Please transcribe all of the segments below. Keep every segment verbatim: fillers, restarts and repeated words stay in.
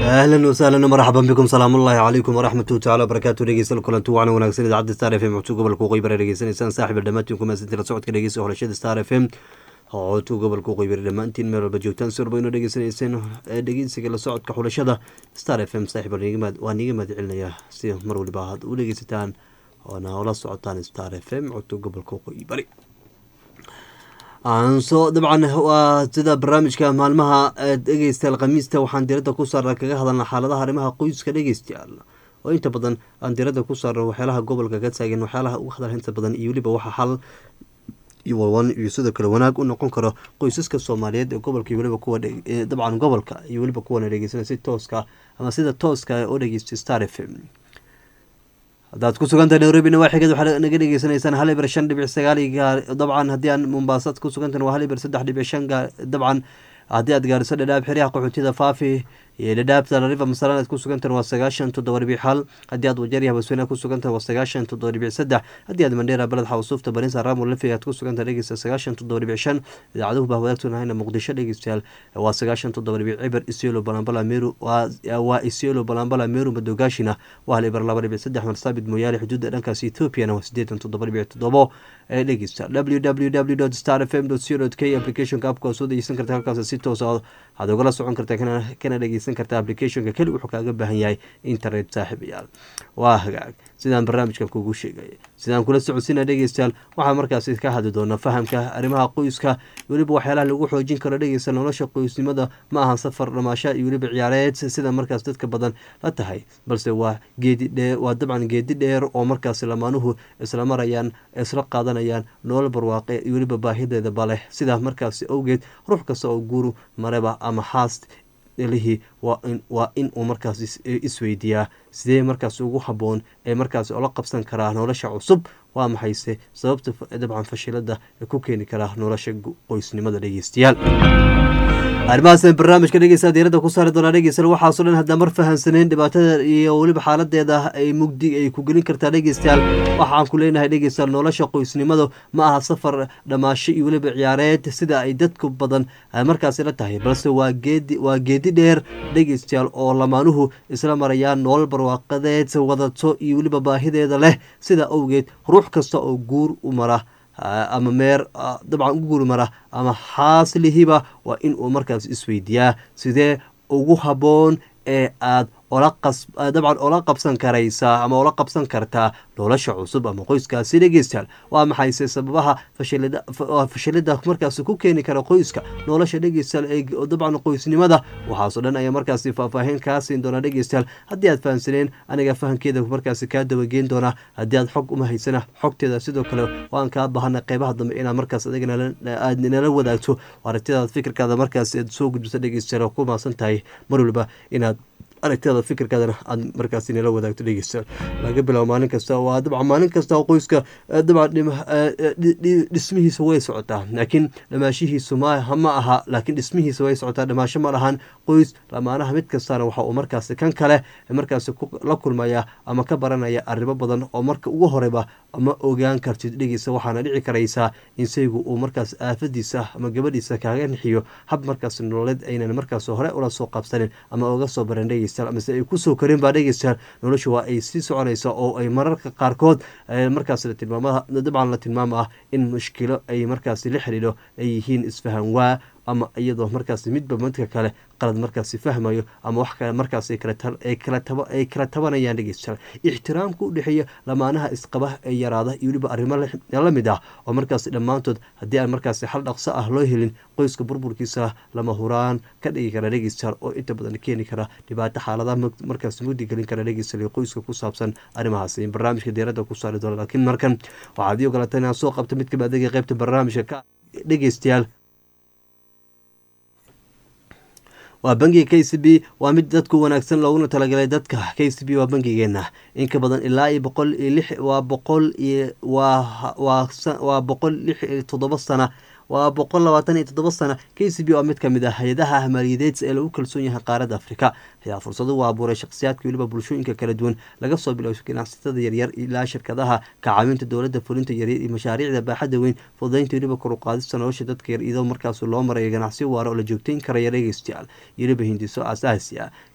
اهلا وسهلا ومرحبا بكم سلام الله عليكم ورحمه تعالى وبركاته dhegeystayaal kulanti wacan wanaagsan idaacadda Star F M codka gobolka Qoybar dhegeysaneysaan saaxiib dhamaantiin maasinta socodka dhegeysiga xulashada Star F M codka gobolka Qoybar dhamaantiin meel walba joogtaan si walba inoo dhegeysaneysaan dhegeysiga la socodka xulashada Star F M saaxiib dhegeymaad waa niga madcilinaya si mar walba aad u dhegeysataan oo la socotaan Star F M codka gobolka Qoybar aanso dabcan waa sida barnaamijka maalmaha dhegeystayaal khamiista waxaan diiradda ku saaraa kaga hadalnaa xaaladaha arrimaha qoyska dhegeystayaal oo inta badan aan diiradda ku saarno waxyaalaha gobolka ka taagan waxyaalaha ugu hadal inta badan iyo weliba waxa xal iyo wan iyo sidoo kale wanaag u noqon karo qoysaska Soomaaliyeed ee gobolka iyo weliba kuwa dabcan gobolka iyo weliba kuwa dhegeysanaya si tooska ama sida tooska oo dhegeysta Star F M hadaad ku sugantahay Nairobi nawaaxigeed waxaad naga dhegeysaneysaan hal ibar shan dhibic sagaal dabcan haddii aan Mombasa ku sugantahay waa hal ibar saddex dhibic shan dabcan haddii aad gaariso dhadhaab xiriyaha qaxootiga Faafi iyo dhadhaabta River Masalan ku sugantahay waa sagaashan toddoba dhibic hal haddii aad Wajeer Habasweyn ku sugantahay waa sagaashan toddoba dhibic saddex haddii aad Mandheera balad Xawsuufta Barinsa Raamo Lafi aad ku sugantahay dhegeysa sagaashan toddoba dhibic shan idaacadu baa wadaagtuna Muqdisho dhegeystayaal waa sagaashan toddoba dhibic cibar Isiolo Balambala Meru waa waa Isiolo Balambala Meru Madogashina waa ibar laba dhibic saddex Marsabit Moyaale xuduudda dhankaas Ethiopia waa siddeetan toddoba dhibic toddoba ee dhegeysta w w w dot star f m dot co dot k application ka abka soo dejin kartaa halkaas si toos ah aad uga socon kartaa kana kana dhegeysan kartaa application-ka kali wuxuu kaaga baahan yahay internet saaxiibayaal waa hagaag sidaan barnaamijkan kugu sheegay sidaan kula socodsiina dhegeystayaal waxa markaas ka hadli doona fahamka arrimaha qoyska waliba waxyaalaha lagu xoojin karo dhegeysta nolosha qoysnimada ma aha safar dhamaasho iyo waliba ciyaareed sida markaas dadka badan la tahay balse waa geedi dheer waa dabcan geedi dheer oo markaas lamaanuhu isla marayaan isla qaadanayaan nolol barwaaqe iyo waliba baahideeda bale sida markaas awgeed ruux kasta oo guuru mareba ama haast elihi waa in waa in uu markaas isweydiyaa sidee markaas ugu haboon ee markaas oo la qabsan karaa nolosha cusub waa maxayse sababta dabcan fashilada ku keeni kara nolosha qoysnimada dhegeystayaal arrimahaas barnaamijka dhegeysta diiradda ku saari doona dhegeystayaal waxaa soo dhan hadda mar fahansaneen dhibaatada iyo waliba xaaladeeda ay mugdi ay ku gelin kartaa dhegeystayaal waxaan ku leenahay dhegeystayaal nolosha qoysnimada ma aha safar dhamaasho iyo waliba ciyaareed sida ay dadku badan markaas la tahay balse waa geedi waa geedi dheer dhegeystayaal oo lamaanuhu isla marayaan nolol barwaaqadeed wadato iyo waliba baahideeda leh sida awgeed ruux kasta oo guur u mara ama meer dabcan u guur mara ama xaaslihiba waa in uu markaas isweydiyaa sidee ugu haboon ee aad ola qas dabcan ola qabsan karaysaa ama ola qabsan kartaa nolosha cusub ama qoyskaasi dhegeystayaal waa maxay sababaha fashilada fashilada markaas ku keeni kara qoyska nolosha dhegeystayaal ee dabcan qoysnimada waxaas oo dhan ayaa markaas faahfaahin ka siin doona dhegeystayaal haddii aad fahansaneen aniga fahankeeda markaas ka dabageyn doona haddii aad xog uma haysana xogteeda sidoo kale waan ka baahanay qeybaha dambe inaad markaas adigana aad nala wadaagto aragtidaada fikirkaada markaas aad soo gudbiso dhegeystayaal ku maasan tahay mar walba inaad aragtida fikirkaadana aad markaas inala wadaagto dhegeystayaal laga bilaabo maalin kasta waa dabcan maalin kasta oo qoyska dabcan dhismihiisa way socotaa laakiin dhamaashihiisu ma ma aha laakiin dhismihiisa way socotaa dhamaasho ma lahan qoys lamaanaha mid kastana waxa uu markaas kan kale markaas la kulmaya ama ka baranaya arrimo badan oo marka ugu horeba ama ogaan kartid dhegeysta waxaana dhici karaysaa in saygu uu markaas aafadiisa ama gabadhiisa kaaga nixiyo hab markaas nololeed aynan markaas hore ula soo qabsanin ama uga soo baran mise ay kusoo karin baa dhegeystayaal nolosha waa ay sii soconaysa oo ay mararka qaarkood markaas la tilmaamaha dabcan la tilmaamo ah in mushkilo ay markaas la xiriiro ay yihiin isfahan waa ama iyadoo markaas midba midka kale qalad markaas fahmayo ama wax kale markaas ay kala ay kala taba ay kala tabanayaan dhegeystayaal ixtiraamku u dhaxeeya lamaanaha isqaba ee yaraada iyo waliba arrimo la mid ah oo markaas dhamaantood haddii aan markaas xal dhaqso ah loo helin qoyska burburkiisa lama huraan ka dhigi kara dhegeystayaal oo inta badan keeni kara dhibaato xaaladaha markaas mugdi gelin kara dhegeystayaal qoyska ku saabsan arrimahaas in barnaamijka diiradda ku saari doona laakiin markan waxaad ii ogolaatay inaan soo qabto mid ka mid ah qaybta barnaamijka ka dhegeystayaal waa bangiga K C B waa mid dadku wanaagsan looguna talagalay dadka K C B waa bangigeena in ka badan ilaa iyo boqol iyo lix waa boqol iyo waa waa waa boqol lix iyo toddoba sano waa boqol labaatan iyo toddoba sano K C B waa mid ka mid ah hay'adaha maaliyadeed ee lagu kalsoon yahay qaaradda Afrika ayaa fursado u abuuray shakhsiyaadka waliba bulshooyinka kala duwan laga soo bilaabo ganacsatada yaryar ilaa shirkadaha ka caawinta dowladda fulinta yaryar iyo mashaariicda baaxadda weyn fududeynta waliba kor u qaadista nolosha dadka yar iyadoo markaas loo marayo ganacsi waara oo la joogteyn karayo dhegeystayaal waliba hindiso aasaasi ah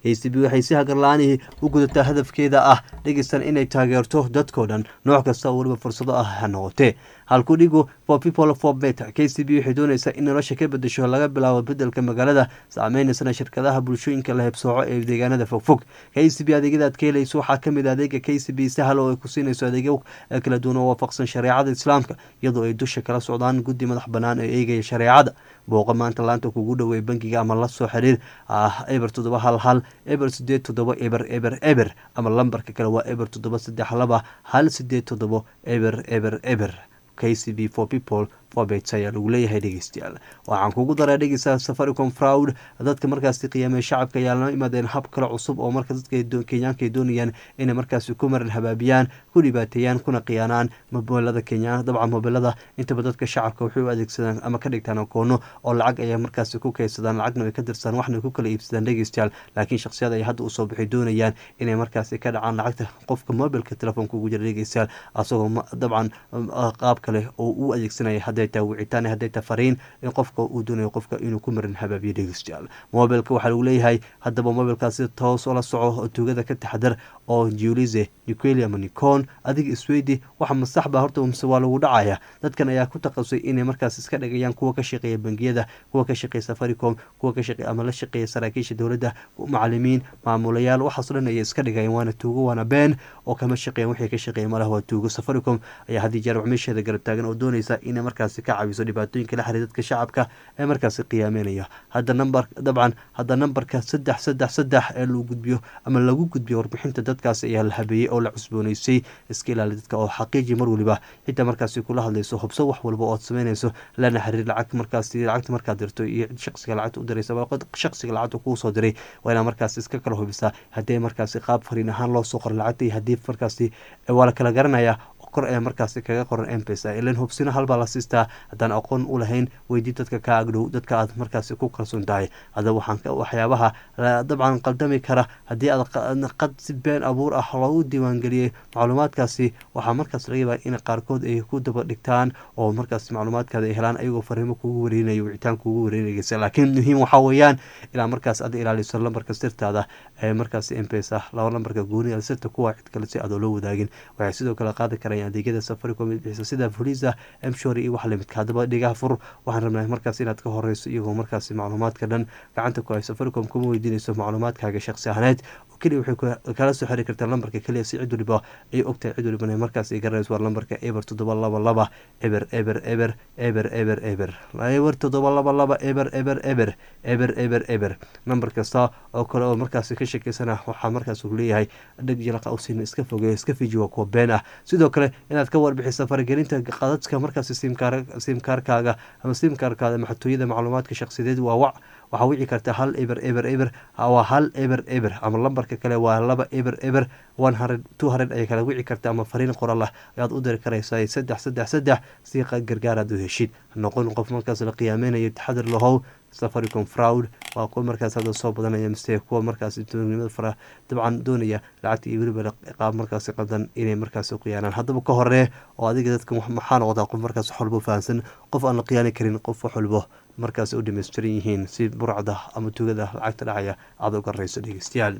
k c b waxay si hagarla-aanihii u gudataa hadafkeeda ah dhegeystan inay taageerto dadkoo dhan nooc kasta oo weliba fursado ah ha noqotee halku dhigu for people for better k c b waxay doonaysaa in nolosha ka bedesho laga bilaabo bedelka magaalada saameynaysan shirkadaha bulshooyinka la hebsooco ee deegaanada fogfog k c b adeegyada aad ka helayso waxaa kamid adeega k c b sahal oo ay ku siinayso adeegyo kala duwan oo waafaqsan shareecada islaamka iyadoo ay dusha kala socdaan guddi madax banaan ee eegaya shareecada booqa maanta laanta kugu dhoweey bangiga ama la soo xiriir ah eber toddoba hal hal eber sideed toddoba eber eber eber ama lambarka kale waa eber toddoba saddex laba hal sideed toddoba eber eber eber k c b for people forbet ayaa lagu leeyahay dhegeystayaal waxaan kugu daraa dhegeysta safaricom fraud dadka markaasi qiyaamee shacabka ayaa la imaadeen hab kale cusub oo marka dadka kenyaanka ay doonayaan inay markaasi ku maran habaabiyaan ku dhibaateeyaan kuna khiyaanaan mobilada kenya dabcan mobilada intaba dadka shacabka waxay u adeegsadaan ama ka dhigtaan akoono oo lacag ayaa markaasi ku kaydsadaan lacagna ay ka dirsaan waxna ku kala iibsadaan dhegeystayaal laakiin shakhsiyada ay hadda usoo bixi doonayaan inay markaasi ka dhacaan lacagta qofka mobilka telefoonka ugu jira dhegeystayaal asagoo dabcan qaab kale oo u adeegsanaya wicitaan hadday ta fariin in qofka uu doonayo qofka inuu ku marin habaabiyo dhegeystayaal mobilka waxaa lagu leeyahay haddaba mobilkaasi toos oo la soco oo tuugada ka taxadar oo julize niqueli ama nicon adiga isweydi waxa masax baa horta mise waa lagu dhacaya dadkan ayaa ku taqasay inay markaas iska dhigayaan kuwa ka shaqeeya bangiyada kuwa ka shaqeeya safaricom kuwa ka shaqeeya ama la shaqeeya saraakiisha dowladda macalimiin maamulayaal waxaas dhan ayay iska dhigayaan waana tuugo waana been oo kama shaqeeyaan wixii ka shaqeeya malaha waa tuugo safaricom ayaa haddii jeer meesheeda garab taagan oo doonaysa inay markaas ka caawiso dhibaatooyinka la xiriira dadka shacabka ee markaasi qiyaameynaya hadda number dabcan hadda numberka saddex saddex saddex ee lagu gudbiyo ama lagu gudbiyo warbixinta dadkaasi ayaa la habeeyey oo la cusbooneysay iska ilaali dadka oo xaqiiji mar waliba xitaa markaasi kula hadlayso hubso wax walba ood sameynayso lana xiriir lacag markaasi lacagta markaad dirto iyo shaqsiga lacagta u diraysa shaqsiga lacagta kuu soo diray waa inaa markaasi iska kala hubisaa haddii markaasi qaab fariin ahaan loo soo qoro lacagta iyo haddii markaasi waa la kala garanaya kor ee markaasi kaga qoran mpesa ilan hubsina halbaa la siistaa haddaan aqoon u lahayn weydii dadka ka agdhow dadka aad markaasi ku kalsoon tahay hadaba waxaan waxyaabaha dabcan qaldami kara haddii aad qad si been abuur ah loogu diiwaangeliyey macluumaadkaasi waxaa markaas laga yaabaa in qaarkood ay ku daba dhigtaan oo markaasi macluumaadkaada ay helaan ayagoo fariimo kugu wareynaya wicitaan kugu wareynaysa laakiin muhiim waxaa weeyaan ilaa markaas aad ilaaliso lambarka sirtaada ee markaasi mpesa laba lambarka gooni sirta kuwa cid kale si aad oo loo wadaagin waxay sidoo kale qaadi karayaan adeegyada safaricom bixisa sida fuliza mshori iyo wax lamidka haddaba dhigaha fur waxaan rabnaa markaas inaad ka horeyso iyagoo markaasi macluumaadka dhan gacanta ku hay safaricom kuma weydiinayso macluumaadkaaga shaqsi ahaaneed keliya waxay kala soo xiri kartaa lambarka keliya si cid waliba ay ogtahay cid waliba markaas ay garanayso waa lambarka eber toddoba laba laba eber eber eber eber eber eber eber toddoba laba laba eber eber eber eber eber eber nambar kasta oo kale oo markaasi ka shekeysana waxaa markaas uu leeyahay dheg jalaqa usiina iska fogeeyo iska fiji waa kuwa been ah sidoo kale inaad ka warbixiso faragelinta qadadka markaasi simkaarkaaga ama simkaarkaada maxatooyada macluumaadka shaqsideed waa wac waxaa wici karta hal eber eber eber waa hal eber eber ama lambarka kale waa laba eber eber one hundred two hundred ayay kala wici karta ama fariin qoral ah ayaad u diri karaysaa saddex saddex saddex si gargaar aad u heshid noqon qof markaas la qiyaameynayo taxadir lahow safaricom fraud waa kuwa markaas hadda soo badanaya mise kuwa markaas doonimada fara dabcan doonaya lacagta iyo weliba qaab markaasi qaldan inay markaasi qiyaanaan haddaba ka horee oo adiga dadka maxaa noqdaa qof markaas wax walbo fahansan qof aan la qiyaani karin qof wax walbo markaas u dhamaystiran yihiin si burcda ama tugada lacagta dhacaya aad u garayso dhegeystayaal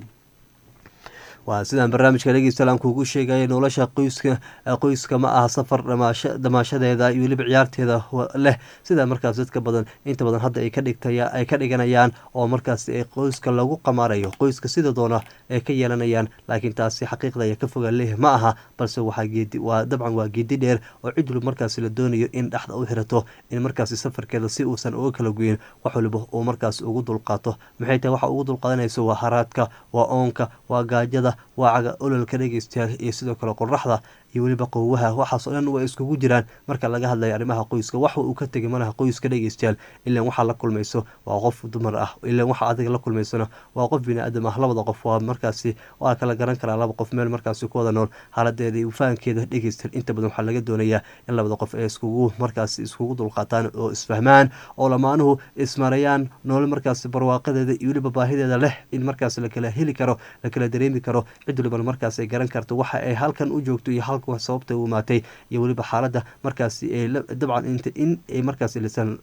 waa sidaan barnaamijka dhegeystayaal aan kuugu sheegaya nolosha qoyska qoyska ma aha safar damaashadeeda iyo weliba ciyaarteeda leh sida markaas dadka badan inta badan hadda ay ka dhigtaya ay ka dhiganayaan oo markaas ay qoyska lagu qamaarayo qoyska sida doona ay ka yeelanayaan laakiin taasi xaqiiqda ayaa ka fogaan leh ma aha balse waxaa geedi waa dabcan waa geedi dheer oo cid waliba markaasi la doonayo in dhexda u xirato in markaasi safarkeeda si uusan uga kala goyin wax waliba uu markaas ugu dulqaato maxay tahay waxa ugu dulqaadanayso waa haraadka waa oonka waa gaajada waa caga ololka dhegeystayaal iyo sidoo kale qoraxda iyo weliba qowwaha waxaas oo dhan way iskugu jiraan marka laga hadlayo arrimaha qoyska wax uu ka tegay malaha qoyska dhegeystayaal ilaan waxaa la kulmayso waa qof dumar ah ilaan waxa adiga la kulmaysona waa qof bini aadam ah labada qof waa markaasi waa kala garan karaa laba qof meel markaasi ku wada nool xaaladeeda iyo fahankeeda dhegeystayaal inta badan waxaa laga doonayaa in labada qof ay iskugu markaasi iskugu dulqaataan oo isfahmaan oo lamaanuhu ismarayaan nolol markaasi barwaaqadeeda iyo weliba baahideeda leh in markaasi la kala heli karo la kala dareemi karo cid waliba markaas ay garan karto waxa ay halkan u joogto iyo halka sababta u imaatay iyo weliba xaaladda markaasi dabcan in ay markaasi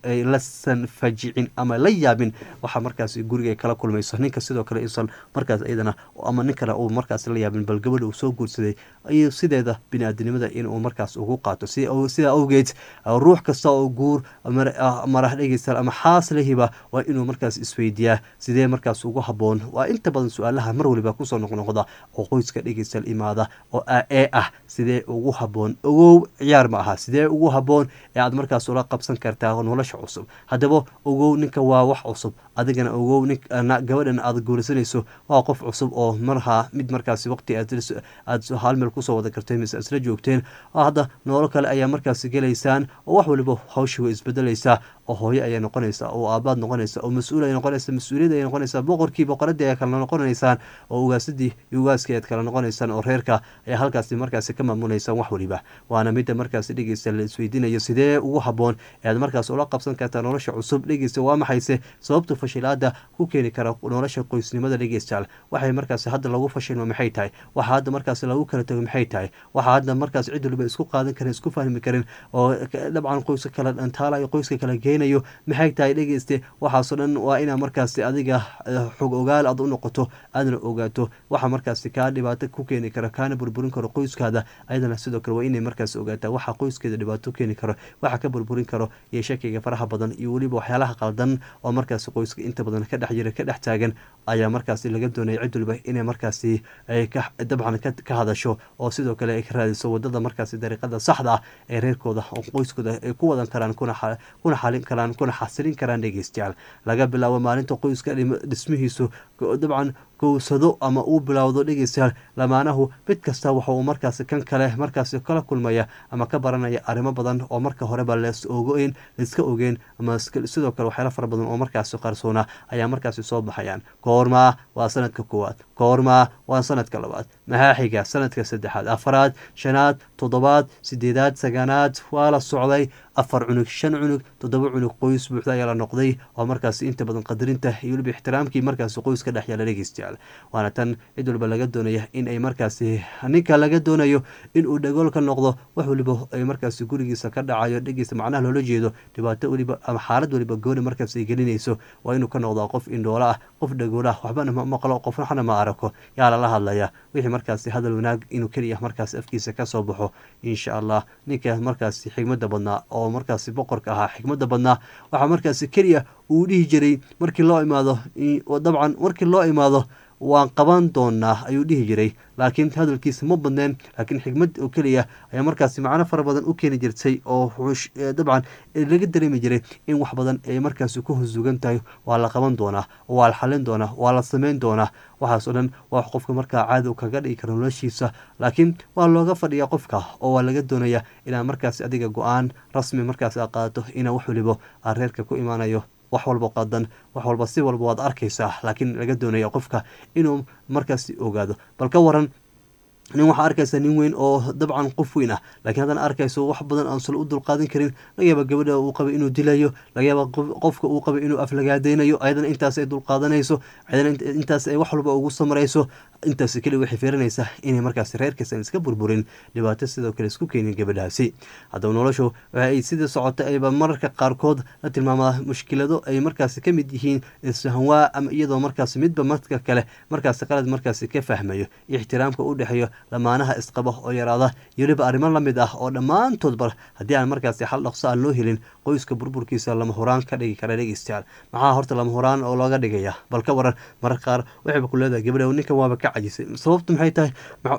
lasan fajicin ama la yaabin waxaa markaasi guriga kala kulmayso ninka sidoo kale isan markaas iyadana ama nin kale uu markaas la yaabin bal gabadha uu soo guursaday iyo sideeda biniaadanimada inuu markaas ugu qaato sidaa awgeed ruux kasta oo guur marah dhegeysta ama xaas lahiba waa inuu markaas isweydiiyaa sidee markaas ugu haboon waa inta badan su-aalaha mar waliba kusoo noqnoqda oo qoyska dhegeystayaal imaada oo ee ah sidee ugu haboon ogow ciyaar ma aha sidee ugu haboon ee aad markaas ula qabsan kartaa nolosha cusub haddaba ogow ninka waa wax cusub adigana ogow nin gabadhan aad guursanayso waa qof cusub oo marhaa mid markaasi waqti aad hal meel kusoo wada kartay mise isla joogteen hadda noolo kale ayaa markaasi gelaysaan oo wax waliba hawsha way isbedelaysaa oo hooyo ayay noqonaysaa oo aabaad noqonaysa oo mas-uul ay noqonaysa mas-uuliyad ay noqonaysaa boqorkii boqoradii ay kala noqonaysaan oo ugaasadii iyo ugaaskii aad kala noqonaysaan oo reerka ayaa halkaasi markaasi ka maamunaysaan wax waliba waana midda markaasi dhegeysta la isweydiinayo sidee ugu haboon ee aad markaas ula qabsan kartaa nolosha cusub dhegeysta waa maxayse sababta fashilaada ku keeni kara nolosha qoysnimada dhegeystayaal waxay markaasi hadda lagu fashilma maxay tahay waxa hadda markaasi lagu kala tago maxay tahay waxa hadda markaas cid waliba isku qaadan karin isku fahmi karin oo dabcan qoyska kala dhantaala iyo qoyska kala geynayo maxay tahay dhegeyste waxaasoo dhan waa inaa markaasi adiga xog ogaal aad u noqoto aadna ogaato waxa markaasi kaa dhibaato ku keeni karo kaana burburin karo qoyskaada ayadana sidoo kale waa inay markaas ogaataa waxa qoyskeeda dhibaato keeni karo waxa ka burburin karo iyo shakiga faraha badan iyo weliba waxyaalaha qaldan oo markaasi qoyska inta badan ka dhex jira ka dhex taagan ayaa markaasi laga doonaya cid waliba inay markaasi dabcan ka hadasho oo sidoo kale ay ka raadiso wadada markaasi dariiqada saxda ah ee reerkooda oo qoyskooda ay ku wadan karaan kuna xalin karaan kuna xasilin karaan dhegeystayaal laga bilaabo maalinta qoyska dhismihiisu dabcan gowsado ama uu bilowdo dhegeystayaal lamaanahu mid kasta waxa uu markaasi kan kale markaasi kala kulmaya ama ka baranaya arrimo badan oo marka horeba lees ogoyn laiska ogeen ama sidoo kale waxyaala fara badan oo markaasi qarsoona ayaa markaasi soo baxayaan koormaa waa sanadka koowaad koormaa waa sanadka labaad maxaa xiga sanadka saddexaad afaraad shanaad toddobaad sideedaad sagaanaad waa la socday afar cunug shan cunug toddoba cunug qoys buuxda ayaa la noqday oo markaasi inta badan qadarinta iyo weliba ixtiraamkii markaasi qoyska dhex yaala dhegeystayaal waana tan cid waliba laga doonaya in ay markaasi ninka laga doonayo inuu dhagool ka noqdo wax waliba ay markaasi gurigiisa ka dhacayo dhegeysta macnaha loola jeedo dhibaato waliba ama xaalad waliba gooni markaas ay gelinayso waa inuu ka noqdaa qof indhoola ah qof dhagoola ah waxbana ma maqlo qofnaxna ma arako yaa lala hadlaya wixii markaasi hadal wanaag inuu keliya markaasi afkiisa kasoo baxo insha allah ninka markaasi xigmada badnaa oo markaasi boqorka ahaa xikmada badnaa waxaa markaasi keliya uu dhihi jiray markii loo imaado dabcan markii loo imaado waan qaban doonaa ayuu dhihi jiray laakiin hadalkiisa ma badneen laakiin xikmad oo keliya ayaa markaasi macno fara badan u keeni jirtay oo dabcan laga dareemi jiray in wax badan ay markaasi ku hosugan tahay waa la qaban doonaa waa la xalin doonaa waa la sameyn doonaa waxaasoo dhan waa qofka markaa caadi kaga dhigi karo noloshiisa laakiin waa looga fadhiyaa qofka oo waa laga doonaya inaa markaasi adiga go-aan rasmi markaas a qaadato inaa wax waliba aa reerka ku imaanayo wax walba qadan wax walba si walba waad arkaysaa laakiin laga doonaya qofka inuu markaasi ogaado bal ka waran nin waxaa arkaysa nin weyn oo dabcan qof weyn ah laakiin haddana arkayso wax badan aan sal u dulqaadan karin laga yaaba gabadha uu qabay inuu dilayo laga yaaba qofka uu qabay inuu aflagaadeynayo ayadana intaas ay dulqaadanayso ayadana intaas ay wax walba ugu samarayso intaas keli waxay fiirinaysaa inay markaasi reerkaysan iska burburin dhibaato sidoo kale isku keenin gabadhaasi haddaba noloshu waxa ay sida socota ayba mararka qaarkood la tilmaamaa mushkilado ay markaasi ka mid yihiin ishanwaa ama iyadoo markaasi midba marka kale markaasi qalad markaasi ka fahmayo ixtiraamka u dhexeeyo lamaanaha isqaba oo yaraada iyo weliba arrimo la mid ah oo dhammaantoodba haddii aan markaasi xal dhaqso aan loo helin qoyska burburkiisa lama horaan ka dhigi kara dhegeystayaal maxaa horta lama horaan oo looga dhigaya bal ka waran marar qaar waxayba ku leedahay gabadha ninkan waaba ka cajisay sababtu maxay tahay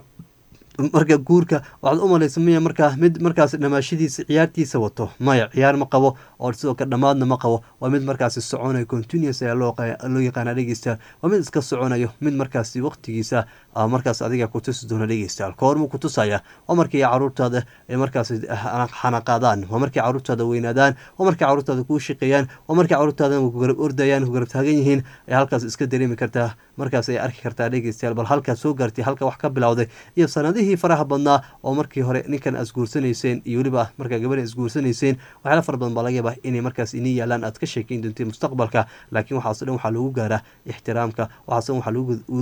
marka guurka waxaad u malaysa miya markaa mid markaas dhamaashadiisa ciyaartiisa wato maya ciyaar ma qabo oo sidoo kale dhammaadna ma qabo waa mid markaasi soconayo continuous ayaa loo yaqaana dhegeystayaal waa mid iska soconayo mid markaasi waqtigiisa markaas adiga kutusi doona dhegeystayaal koormuu kutusaya waa markii caruurtaada ay markaasi xanaqaadaan waa markii caruurtaada weynaadaan waa markii caruurtaada kuu shaqeeyaan waa markii caruurtaada garab ordayaan garab taagan yihiin ay halkaas iska dareemi kartaa markaas ay arki kartaa dhegeystayaal bal halkaa soo gaartay halka wax ka bilowday iyo sanadihii waxyaalihii faraha badnaa oo markii hore ninkan asguursanayseen iyo weliba markaa gabadha asguursanayseen waxyaala fara badan baa laga yaabaa inay markaas inii yaalaan aad ka sheekeyn doonteen mustaqbalka laakiin waxaaso dhan waxaa lagu gaaraa ixtiraamka waxaaso dhan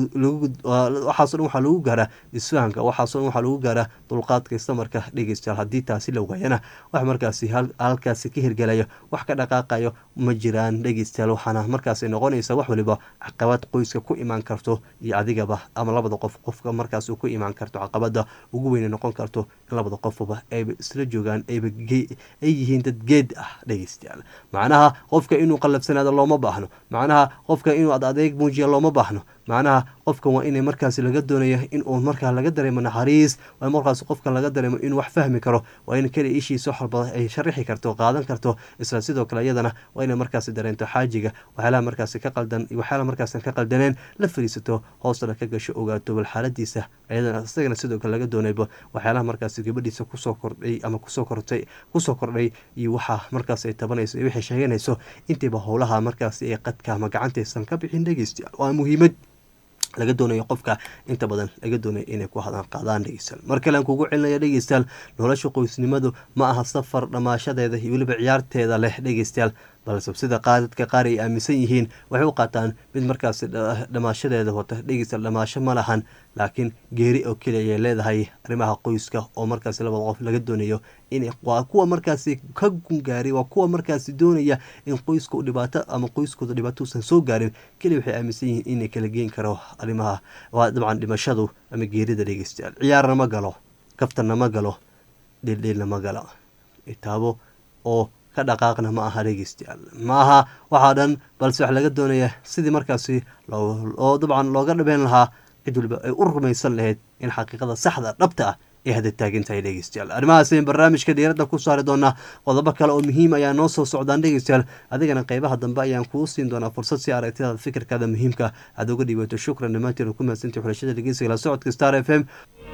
waxaaso dhan waxaa lagu gaaraa isfahamka waxaaso dhan waxaa lagu gaaraa dulqaadka istamarka dhegeystayaal haddii taasi la waayana wax markaasi halkaasi ka hirgelayo wax ka dhaqaaqayo ma jiraan dhegeystayaal waxaana markaasi noqonaysa wax waliba caqabad qoyska ku imaan karto iyo adigaba ama labada qof qofka markaas ku imaan karto caqabada ugu weyne noqon karto in labada qofba ayba isla joogaan ayba ay yihiin dad geed ah dhegeystayaal macnaha qofka inuu qalafsanaado looma baahno macnaha qofka inuu ad adeeg muujiya looma baahno macnaha qofkan waa inay markaasi laga doonaya inuu markaa laga dareemo naxariis waa markaas qofkan laga dareemo inuu wax fahmi karo waa in keli ishiisa waxalba ay sharaxi karto qaadan karto isla sidoo kale iyadana waa inay markaasi dareento xaajiga waxyaalaha markaasi ka qaldan waxyaalaha markaasi ka qaldaneen la fariisato hoosna ka gasho ogaato bal xaaladiisa iyadana isagana sidoo kale laga doonayba waxyaalaha markaasi gabadhiisa kusoo kordhay ama kusoo kortay kusoo kordhay iyo waxa markaasi ay tabanayso iyo wixii sheeganayso intiiba howlaha markaasi ay qadka ama gacantaysan ka bixin dhegeystayaal waa muhiimad laga doonayo qofka inta badan laga doonayo inay ku hadaan qaadaan dhegeystayaal mar kale aan kugu celinaya dhegeystayaal nolosha qoysnimadu ma aha safar dhamaashadeeda iyo weliba ciyaarteeda leh dhegeystayaal balse sida qaadadka qaar ay aaminsan yihiin waxay u qaataan mid markaasi dhamaashadeeda wata dhegeystayaal dhamaasho ma lahan laakiin geeri oo keliya ayay leedahay arrimaha qoyska oo markaasi labada qof laga doonayo in waa kuwa markaasi ka gungaaray waa kuwa markaasi doonaya in qoysku dhibaato ama qoyskooda dhibaato uusan soo gaarin keliya waxay aaminsan yihiin inay kala geen karo arrimaha waa dabcan dhimashadu ama geerida dhegeystayaal ciyaarna ma galo kaftanna ma galo dhildhilna ma galo itaabo oo ka dhaqaaqna ma aha dhegeystayaal ma aha waxaa dhan balse wax laga doonaya sidii markaasi oo dabcan looga dhabeyn lahaa cid waliba ay u rumaysan lahayd in xaqiiqada saxda dhabta ah ay hada taagan tahay dhegeystayaal arrimahaasi barnaamijka diiradda ku saari doonaa qodobo kale oo muhiim ayaa noo soo socdaan dhegeystayaal adigana qeybaha dambe ayaan kuu siin doonaa fursad si aragtidaada fikirkaada muhiimka aad uga dhiibato shukran dhammaantiin ku mahadsantii xulashada dhegeysiga la socodka star f m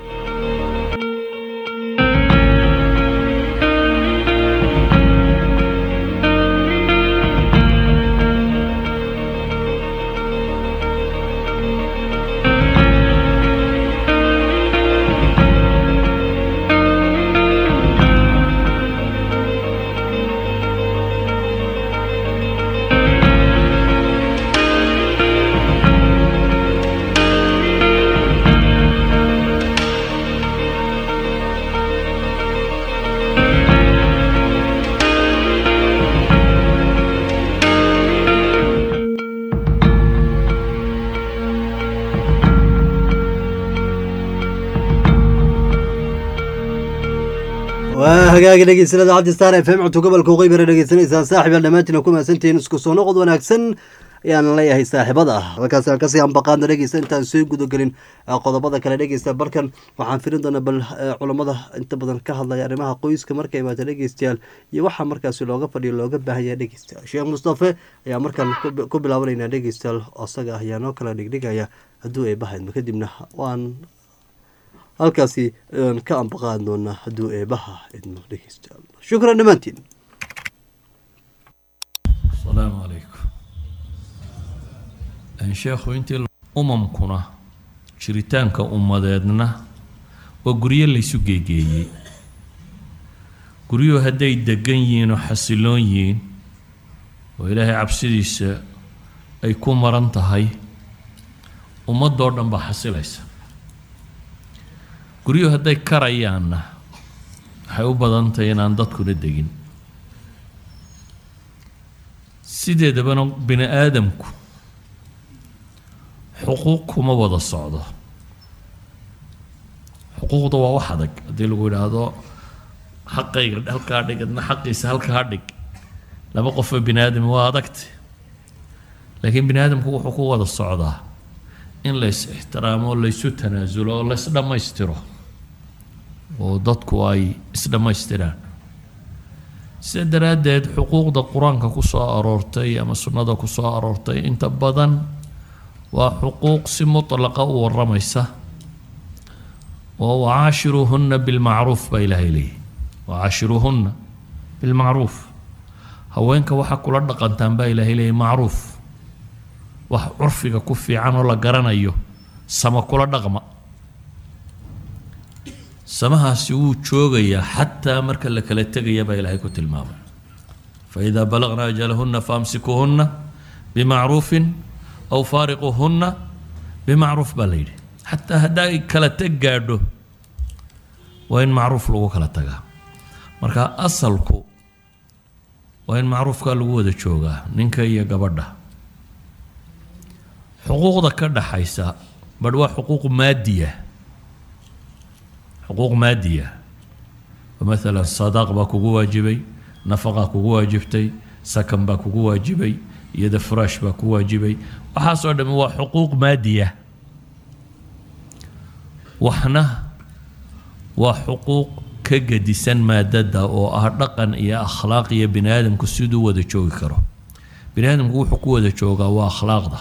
hagaagi dhegeysanada cabdi star f m codka gobolka qeybara dhegeysanaysaan saaxiib dhammaantiin ku mahadsantihiin isku soo noqod wanaagsan ayaan leeyahay saaxiibada halkaas aan kasii ambaqaadna dhegeysta intaan soo gudagelin qodobada kale dhegeysta barkan waxaan firin doonaa bal culamada inta badan ka hadlaya arrimaha qoyska markay imaata dhegeystayaal iyo waxaa markaasi looga fadhiyo looga baahanya dhegeystayaal sheekh mustafe ayaa markaan ku bilaabanayna dhegeystayaal asaga ayaa noo kala dhigdhigaya hadduu ay bahaydma kadibna waan halkaasi ka ambaqaad doonaa hadduu eebaha idmo dhegeystayaal shukran dhammaantiin asalaamu calaykum sheekhu intii umamkuna jiritaanka ummadeedna waa guryo laysu geegeeyey guryuhu hadday degan yihiin oo xasiloon yihiin oo ilaahay cabsidiisa ay ku maran tahay ummadoo dhan baa xasilaysa guryuhu hadday karayaanna waxay u badan tahay inaan dadkuna degin sideedabana bini aadamku xuquuq kuma wada socdo xuquuqda waa wax adag haddii lagu yidhaahdo xaqayga halkaa dhig adna xaqiisa halkaa dhig laba qofoo bini aadami waa adagta laakiin bini aadamku wuxuu ku wada socdaa in lays ixtiraamo oo laysu tanaasulo oo lays dhammaystiro oo dadku ay isdhammaystiraan sida daraaddeed xuquuqda qur-aanka ku soo aroortay ama sunnada ku soo aroortay inta badan waa xuquuq si mutlaqa u waramaysa oo wacaashiruuhunna bilmacruuf baa ilaahay leeyahy wacaashiruuhunna bilmacruuf haweenka waxaa kula dhaqantaan baa ilaahay leeyahy macruuf wax curfiga ku fiican oo la garanayo sama kula dhaqma samahaasi wuu joogayaa xataa marka la kala tegaya baa ilaahay ku tilmaamay faidaa balagna ajalahunna faamsikuhunna bimacruufin aw faariquhunna bimacruuf baa la yidhi xataa hadday kala teg gaadho waa in macruuf lagu kala tagaa marka asalku waa in macruufkaa lagu wada joogaa ninka iyo gabadha xuquuqda ka dhaxaysa badh waa xuquuq maadiya xuquuq maadiya maalan sadaaq baa kugu waajibay nafaqaa kugu waajibtay sakan baa kugu waajibay iyada furaash baa ku waajibay waxaasoo dhammi waa xuquuq maadiya waxna waa xuquuq ka gedisan maadada oo ah dhaqan iyo akhlaaq iyo bini aadamku siduu wada joogi karo bini aadamku wuxuu ku wada joogaa waa akhlaaqda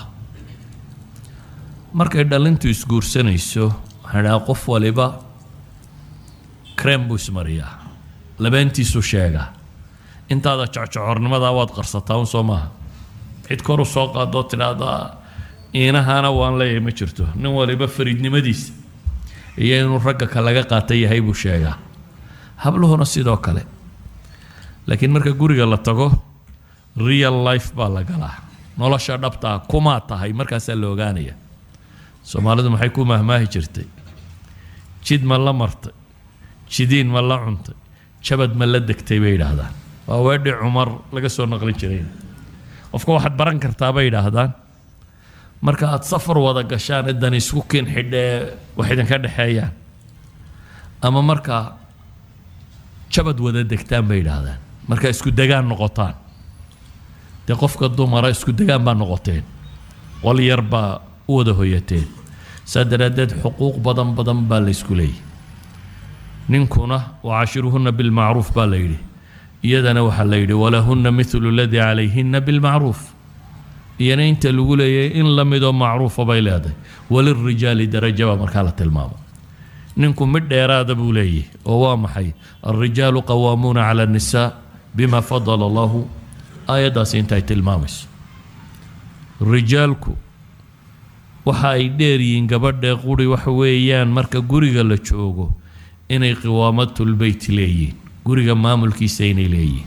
markay dhalintu isguursanayso waxaan dhahaa qof waliba krem buu ismariyaa labeentiisu sheegaa intaada jocjocornimadaa waad qarsataa un soo maaha cid koru soo qaadoo tidhaahdaa iinahaana waan leeyahay ma jirto nin waliba fariidnimadiisa iyo inuu ragga ka laga qaata yahay buu sheegaa habluhuna sidoo kale laakiin marka guriga la tago real life baa la galaa nolosha dhabtaa kumaa tahay markaasaa la ogaanaya soomaalidu maxay ku mahmaahi jirtay jid ma la martay jidiin ma la cuntay jabad ma la degtay bay yidhaahdaan waa weedhi cumar laga soo naqlin jiray qofka waxaad baran kartaa bay yidhaahdaan marka aad safar wada gashaan idan isku kin xidhee wax idinka dhexeeyaan ama markaa jabad wada degtaan bay yidhaahdaan markaa isku degaan noqotaan dee qofka dumara isku degaan baa noqoteen qol yar baa u wada hoyateen saa daraaddeed xuquuq badan badan baa la isku leeyahy ninkuna wacashiruhunna bilmacruuf baa la yidhi iyadana waxaa la yidhi walahunna mithlu aladii calayhinna bilmacruuf iyana inta lagu leeyahay in la midoo macruufa bay leedahay walilrijaali daraja baa markaa la tilmaamo ninku mid dheeraada buu leeyahay oo waa maxay alrijaalu qawaamuuna cala annisaa bima fadala allahu aayaddaasi inta ay tilmaamayso rijaalku waxa ay dheer yihiin gabadhee quri waxa weeyaan marka guriga la joogo inay qiwaamatulbeyt leeyihiin guriga maamulkiisa inay leeyihiin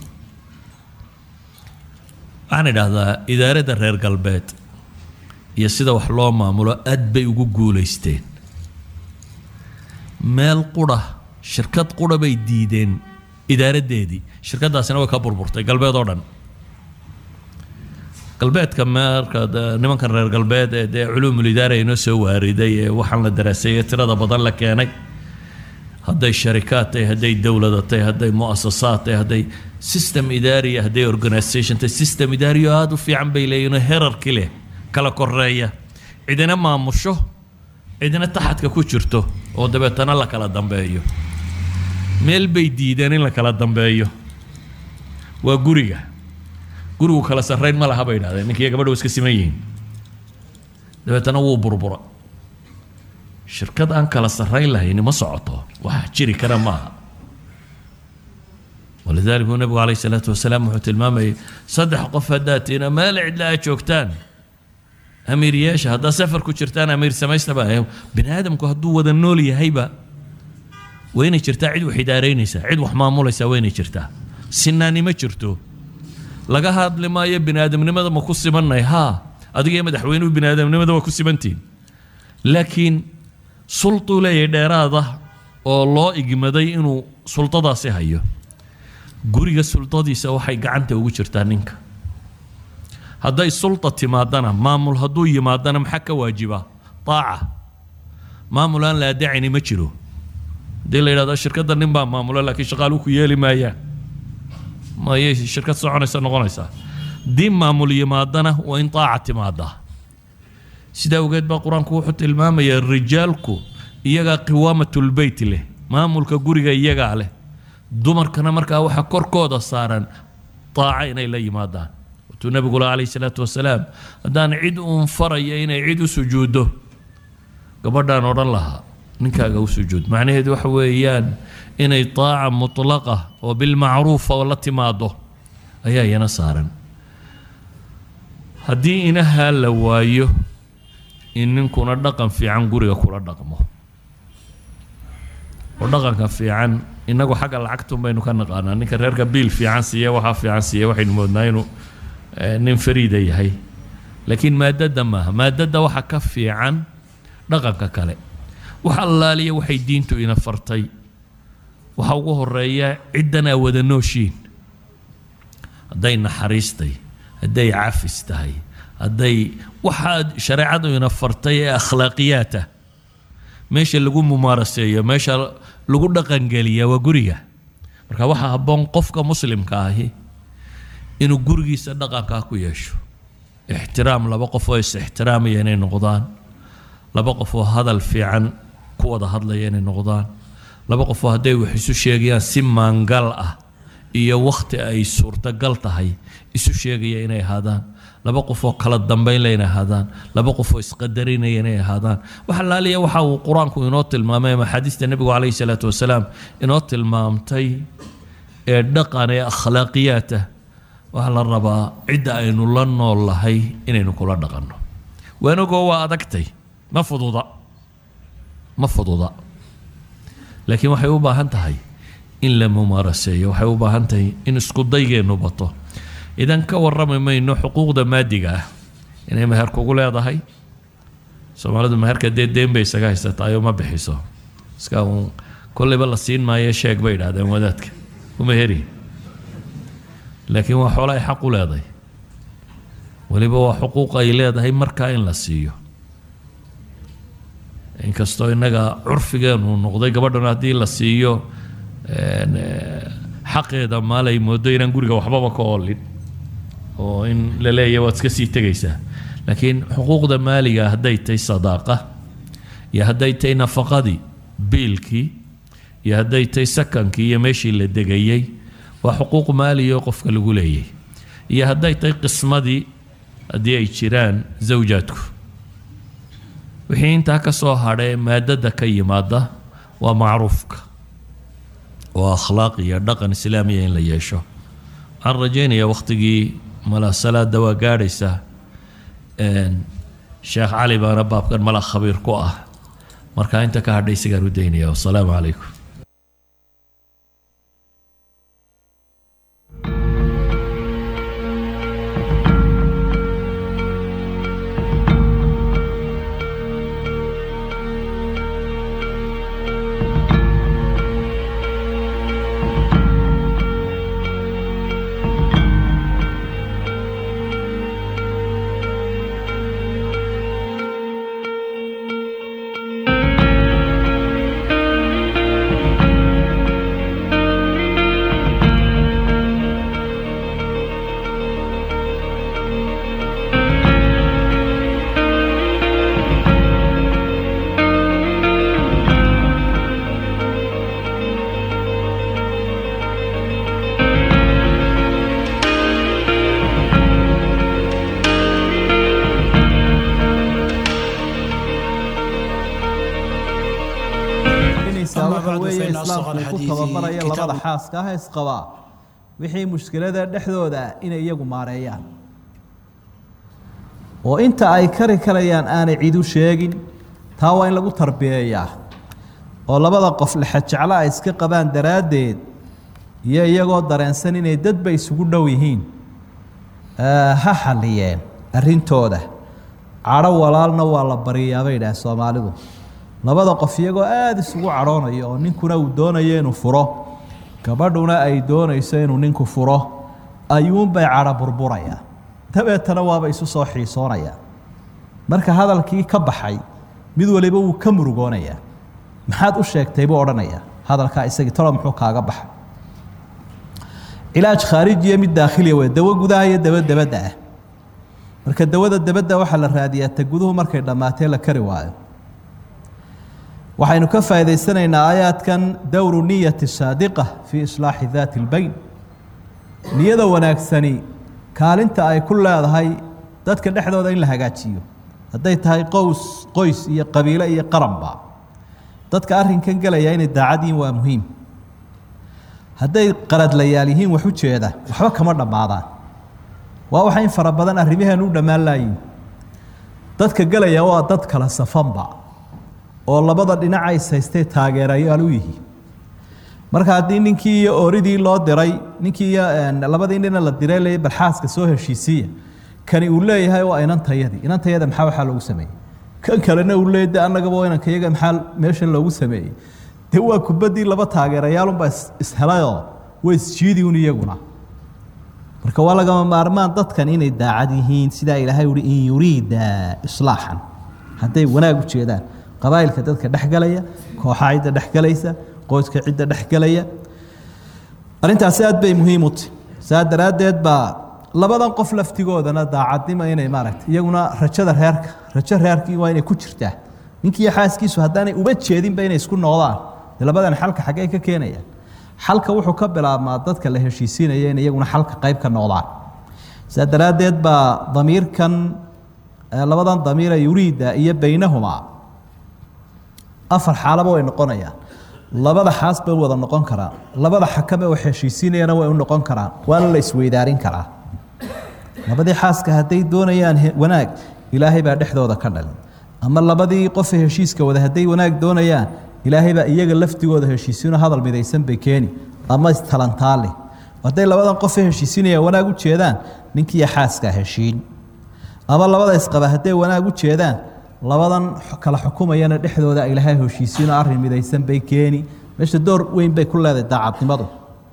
waxaan idhaahdaa idaaradda reer galbeed iyo sida wax loo maamulo aad bay ugu guulaysteen meel qura shirkad qura bay diideen idaaraddeedii shirkaddaasina way ka burburtay galbeed oo dhan galbeedka marka nimankan reer galbeed ee dee culuumul idaara inoo soo waariday ee waxaan la daraaseeyey tirada badan la keenay hadday sharikaad tahay hadday dowlada tahay hadday mu'asasaad tahay hadday system idaariya hadday organisation tahay system idaariyo aada u fiican bay leeyihin herarki leh kala koreeya cidina maamusho cidina taxadka ku jirto oo dabeetana la kala dambeeyo meel bay diideen in la kala dambeeyo waa guriga gurigu kala sarreyn ma laha bay yidhahdeen ninkiiyo gabadha iska siman yihiin dabeetana wuu burbura shirkad aan kala sarreyn lahayni ma socoto wax jiri kara maaha walidaalika uu nabigu calayhi salaatu wasalaam wuxuu tilmaamayay saddex qof haddaad tiina meel cidla aad joogtaan amiir yeesha haddaad safar ku jirtaan amiir samaystaba bini aadamku hadduu wada nool yahayba waa inay jirtaa cid wax idaareynaysa cid wax maamulaysa waa inay jirtaa sinaani ma jirto laga hadli maayo bini aadamnimada ma ku simanay haa adiga iyo madaxweynuhu bini aadamnimada waa ku simantiin laakiin sultuu leeyahay dheeraada oo loo igmaday inuu sultadaasi hayo guriga sultadiisa waxay gacanta ugu jirtaa ninka hadday sulta timaadana maamul hadduu yimaadana maxaa ka waajiba taaca maamul aan la adeecayni ma jiro haddii la yidhahdo shirkadda nin baa maamula laakiin shaqaaluhu ku yeeli maayaan mayay shirkad soconaysa noqonaysaa dii maamul yimaadana waa in taaca timaadaa sidaa ogeed baa qur-aanku wuxuu tilmaamayaa rijaalku iyagaa qiwaamatulbeyt leh maamulka guriga iyagaa leh dumarkana markaa waxaa korkooda saaran taaca inay la yimaadaan wuxuu nabigu la calayhi salaatu wasalaam haddaan cid uun faraya inay cid u sujuuddo gabadhaan odhan lahaa ninkaaga u sujuud macnaheedu waxa weeyaan inay taaca mutlaqa oo bilmacruufa oo la timaado ayaa iyana saaran haddii inahaa la waayo in ninkuna dhaqan fiican guriga kula dhaqmo ودقنك في عن إنه حق العكتم بينه كان قانا إنك ريرك بيل في عن سيا وها في عن سيا وحين مودناينو ننفريدة هي لكن ما دد ما ما دد وحك في عن دقنك كله وحلالي وحي دينتو إنا فرتي وحوقه الرأي عدنا ودنوشين هدي نحريستي هدي عافستي هدي وحد شريعته ينفرتي أخلاقياته ماشي اللي قوم ممارسية ماشي اللي قوم دقنقلية وقرية مركا وحا هبون قفك مسلم كاهي إنو قرقي صدقا كاكو يشو احترام لبقفو يس احترام يعني نقضان لبقفو هذا الفيعن كوضا هذا يعني نقضان لبقفو هدي وحسو شيغيان سمان قلقة iyo waqti ay suurta gal tahay isu sheegaya inay haadaan laba qof oo kala dambeyn leeyna haadaan laba qof oo isqadarinaya inay haadaan waxa laaliya waxa uu quraanku inoo tilmaamay ama xadiista nabiga kaleey salaatu wasalaam inoo tilmaamtay ee dhaqan ee akhlaaqiyada waxa la rabaa cid aynu la noolahay inaynu kula dhaqanno waanago waa adagtay ma fududa ma fududa laakiin waxay u baahan tahay in la mumaaraseeyo waxay u baahan tahay in isku daygeenu bato idan ka warrami mayno xuquuqda maadiga ah inay meher kugu leedahay Soomaalidu meherka deedeen bay isaga haysataa oo ma bixiso iska kulliba la siin maayo sheeg bay yiraahdeen wadaadka uma heri laakiin waa xoolo ay xaq u leedahay waliba waa xuquuq ay leedahay marka in la siiyo inkastoo inaga curfigeenu noqday gabadhan haddii la siiyo xaqeeda maalay moodo inaan guriga waxbaba ka oolin oo in la leeyahay waad iska sii tegaysaa laakiin xuquuqda maaliga hadday tahay sadaaqa iyo hadday tahay nafaqadii biilkii iyo hadday tahay sakankii iyo meeshii la degayay waa xuquuq maaliyo qofka lagu leeyahay iyo hadday tahay qismadii haddii ay jiraan zawjaadku wixii intaa ka soo hadhay maadada ka yimaada waa macruufka وأخلاقية دقن إسلامية إن ليشوا عن رجيني وقتي ملا صلاة دوا قارسة شيخ علي بن رباب كان ملا خبير قوة مركا أنت كهردي سيجارو ديني والسلام عليكم labada xaaska ah isqaba wixii mushkilada dhexdooda inay iyagu maareeyaan oo inta ay kari karayaan aanay cid u sheegin taa waa in lagu tarbiyeeyaa oo labada qof la xajacla ay iska qabaan daraadeed iyo iyagoo dareensan inay dadba isugu dhow yihiin ha xaliyeen arrintooda cadho walaalna waa la bariyaa bay dhahay Soomaalidu labada qof iyagoo aad isugu cadhoonayo oo ninkuna uu doonayo inuu furo gabadhuna ay doonayso inuu ninku furo ayuun bay cadho burburaya dabeetana waaba isu soo xiisoonaya marka hadalkii ka baxay mid waliba uu ka murugoonaya maxaad u sheegtay buu odhanaya hadalka isagii tolo muxuu kaaga baxay ilaaj khaarijiye mid daakhili ah dawo gudaha iyo dawo dabadda ah marka dawada dabadda waxa la raadiyaa ta guduhu markay dhamaatay la kari waayo waxaynu ka faa'iideysanaynaa aayaadkan dawru niyati saadiqa fi islaahi dhaati albayn niyada wanaagsani kaalinta ay ku leedahay dadka dhexdooda in la hagaajiyo hadday tahay qoys qoys iyo qabiilo iyo qaranba dadka arrinkan galaya inay daacad yihiin waa muhiim hadday qarad la yaalihiin wax u jeeda waxba kama dhamaadaan waa waxa in fara badan arrimahan u dhamaan laayin dadka galaya waa dad kala safanba oo labada dhinac ay saystay taageerayaal u yihiin marka haddii ninkii iyo ooridii loo diray ninkii iyo labadii nina la diray leeyahay barxaaska soo heshiisiya kani uu leeyahay waa inantayadii inantayada maxaa waxaa loogu sameeyey kan kalena uu leeyahay annagaba waa inankayaga maxaa meeshan loogu sameeyey dee waa kubaddii laba taageerayaalunbaa ishelayoo way isjiidi un iyaguna marka waa lagama maarmaan dadkan inay daacad yihiin sidaa ilaahay uhi in yuriida islaaxan hadday wanaag u jeedaan qabaa'ilka dadka dhexgalaya kooxaa cidda dhexgalaysa qoyska cidda dhexgalaya arrintaasi aad bay muhiim u tahay saa daraaddeed baa labadan qof laftigoodana daacadnimo inay maaragtay iyaguna rajada reerka rajo reerkii waa inay ku jirtaa ninkii xaaskiisu haddaanay uba jeedinba inay isku noqdaan dee labadan xalka xaggee ka keenayaan xalka wuxuu ka bilaabmaa dadka la heshiisiinaya in iyaguna xalka qayb ka noqdaan saa daraaddeed baa damiirkan labadan damiira yuriida iyo baynahumaa afar xaalaba way noqonayaan labada xaas bay wada noqon karaan labada xakame wax heshiisiinayana way u noqon karaan waana la isweydaarin karaa labadii xaaska hadday doonayaan wanaag ilaahay baa dhexdooda ka dhalin ama labadii qof heshiiska wada hadday wanaag doonayaan ilaahay baa iyaga laftigooda heshiisiino hadal midaysan bay keeni ama istalantaale hadday labadan qof heshiisinaya wanaag u jeedaan ninkii xaaska heshiin ama labada isqaba hadday wanaag u jeedaan labadan kala xukumayana dhexdooda ilaahay heshiisiino arrin midaysan bay keeni meesha door weyn bay ku leedahay daacadnimadu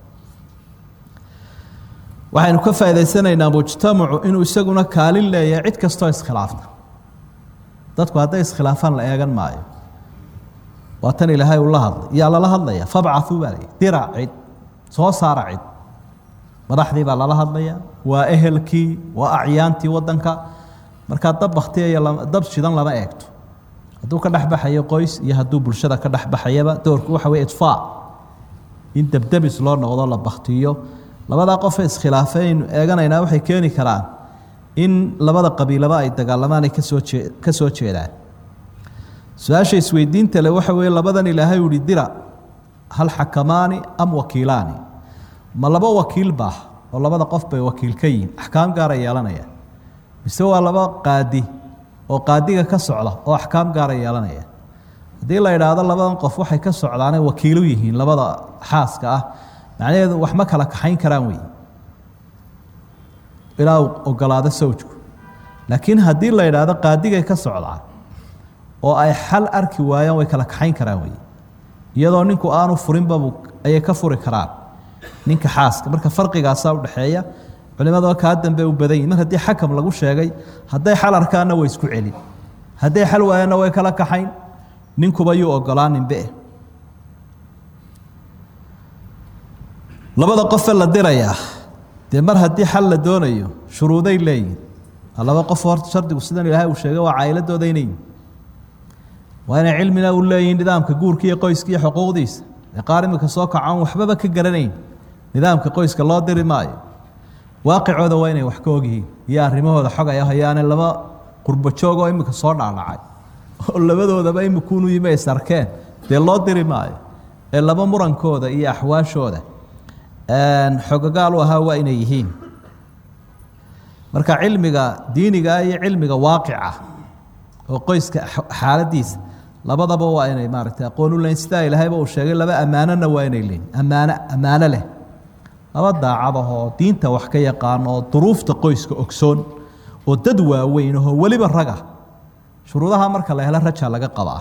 waxaynu ka faa'iidaysanaynaa mujtamacu inuu isaguna kaalin leeyahay cid kastoo iskhilaafta dadku hadday iskhilaafaan la eegan maayo waa tan ilaahay uu la hadlay yaa lala hadlaya fabcathuu baa layidhi dira cid soo saara cid madaxdii baa lala hadlaya waa ehelkii waa acyaantii waddanka markaa dab baktiya dab shidan lama eegto hadduu ka dhex baxayo qoys iyo hadduu bulshada ka dhex baxayaba doorku waxa weye idfaa in debdebis loo noqdo la baktiyo labadaa qofee iskhilaafaynu eeganaynaa waxay keeni karaan in labada qabiilaba ay dagaalamaan ay kasoo jee ka soo jeedaan su-aasha isweydiinta le waxa weeye labadan ilaahay uhi dira hal xakamaani am wakiilaani ma laba wakiil baa oo labada qof bay wakiil ka yihiin axkaam gaara yeelanaya mise waa laba qaadi oo qaadiga ka socda oo axkaam gaara yeelanaya haddii la idhaahdo labadan qof waxay ka socdaanay wakiilu yihiin labada xaaska ah macnaheedu wax ma kala kaxayn karaan wey ilaa uu ogolaado sawjku laakiin haddii la idhaahdo qaadigay ka socdaan oo ay xal arki waayaan way kala kaxayn karaan wey iyadoo ninku aanu furinba ayay ka furi karaan ninka xaaska marka farqigaasaa udhexeeya culimada kaa dambe u badan yihin mar haddii xakam lagu sheegay hadday xal arkaanna way isku celin hadday xal waayaanna way kala kaxayn ninkuba yuu ogolaaninbe labada qofe la dirayaa dee mar haddii xal la doonayo shuruuday leeyihin laba qof horta shardigu sidan ilaahay uu sheegay waa caa'iladooda inay yihin waa inay cilmina u leeyihiin nidaamka guurka iyo qoyska iyo xuquuqdiisa ee qaar imika soo kacoon waxbaba ka garanayn nidaamka qoyska loo diri maayo waaqicooda waa inay wax ka ogyihiin iyo arrimahooda xog ay hayaane laba qurbo joog oo imika soo dhaadhacay oo labadoodaba imikuunu yimi ay sarkeen dee loo diri maayo ee laba murankooda iyo axwaashooda xogagaal u ahaa waa inay yihiin marka cilmiga diiniga iyo cilmiga waaqica oo qoyska xaaladiisa labadaba waa inay maaragtay aqoon u leeyihin sidaa ilaahayba uu sheegay laba ammaanona waa inay leeyihin ammaano ammaano leh laba daacadahoo diinta wax ka yaqaan oo duruufta qoyska ogsoon oo dad waaweyn oo weliba raga shuruudaha marka la helo raja laga qabaa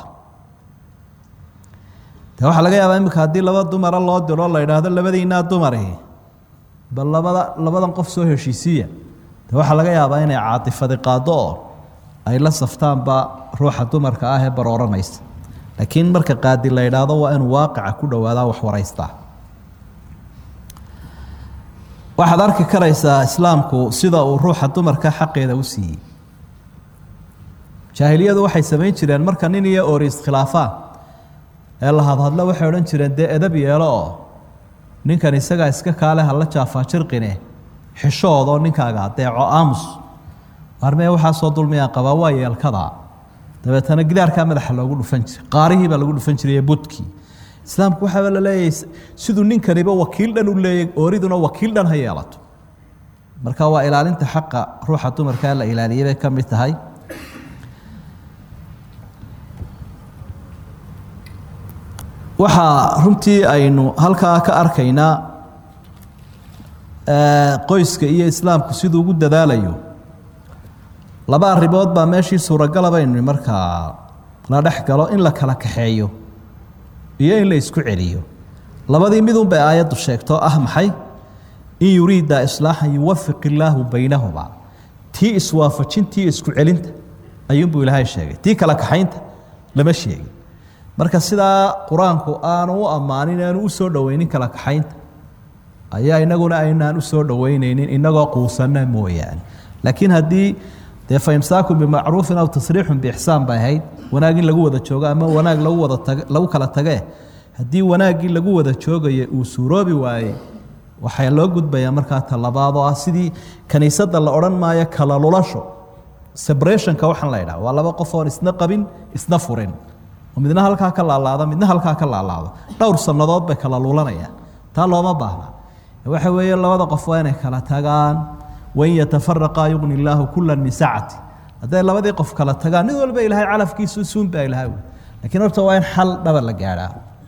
de waxaa laga yaabaa imika haddii laba dumara loo diro la idhaahdo labadiinaa dumarihi bal labada labadan qof soo heshiisiiya de waxaa laga yaabaa inay caatifadi qaado oo ay la saftaanba ruuxa dumarka ah ee barooranaysa laakiin marka qaadi la idhaahdo waa inuu waaqica ku dhowaadaa wax waraystaa waxaad arki karaysaa islaamku sida uu ruuxa dumarka xaqeeda u siiyey jaahiliyadu waxay samayn jireen marka nin iyo oori iskhilaafaan ee la hadhadlo waxay odhan jireen dee edab yeelo oo ninkan isagaa iska kaale hala jaafaa jirqine xishoodoo ninkaaga adeeco aamus armee waxaa soo dulmiyaan qabaa waa yeelkadaa dabeetana gidaarkaa madaxa loogu dhufan jiray qaarihii baa lagu dhufan jiray budkii islaamku waxaaba la leeyahay siduu ninkaniba wakiil dhan u leeyay ooriduna wakiil dhan ha yeelato marka waa ilaalinta xaqa ruuxa dumarkaa la ilaaliyay bay ka mid tahay waxaa runtii aynu halkaa ka arkaynaa qoyska iyo islaamku siduu ugu dadaalayo laba arrimood baa meeshii suuragala baynu markaa la dhex galo in la kala kaxeeyo iyo in la isku celiyo labadii midun bay aayaddu sheegto ah maxay in yuriida islaaxan yuwafiq illaahu baynahuma tii iswaafajintii isku celinta ayuunbuu ilaahay sheegay tii kala kaxaynta lama sheegin marka sidaa qur-aanku aanu u ammaanin aanu u soo dhoweynin kala kaxaynta ayaa inaguna aynaan u soo dhoweyneynin inagoo quusanna mooyaane laakiin haddii dee faimsaakum bimacruufin aw tasriixun biixsaan bay ahayd wanaag in lagu wada joogo ama wanaag lagu wada tag lagu kala tagee haddii wanaaggii lagu wada joogaya uu suuroobi waayey waxaa loo gudbayaa markaa talabaad oo ah sidii kaniisadda la odhan maayo kala lulasho separationka waxaan la idhaha waa laba qof oon isna qabin isna furin oo midna halkaa ka laalaada midna halkaa ka laalaado dhowr sannadood bay kala lulanayaan taa looma baahna waxa weeye labada qof waa inay kala tagaan wain yatafaraqaa yugni illaahu kulan min sacati hadday labadii qof kala tagaan mid walba ilaahay calafkiisu suun baa ilahay laakiin horta waa in xal dhaba la gaadhaa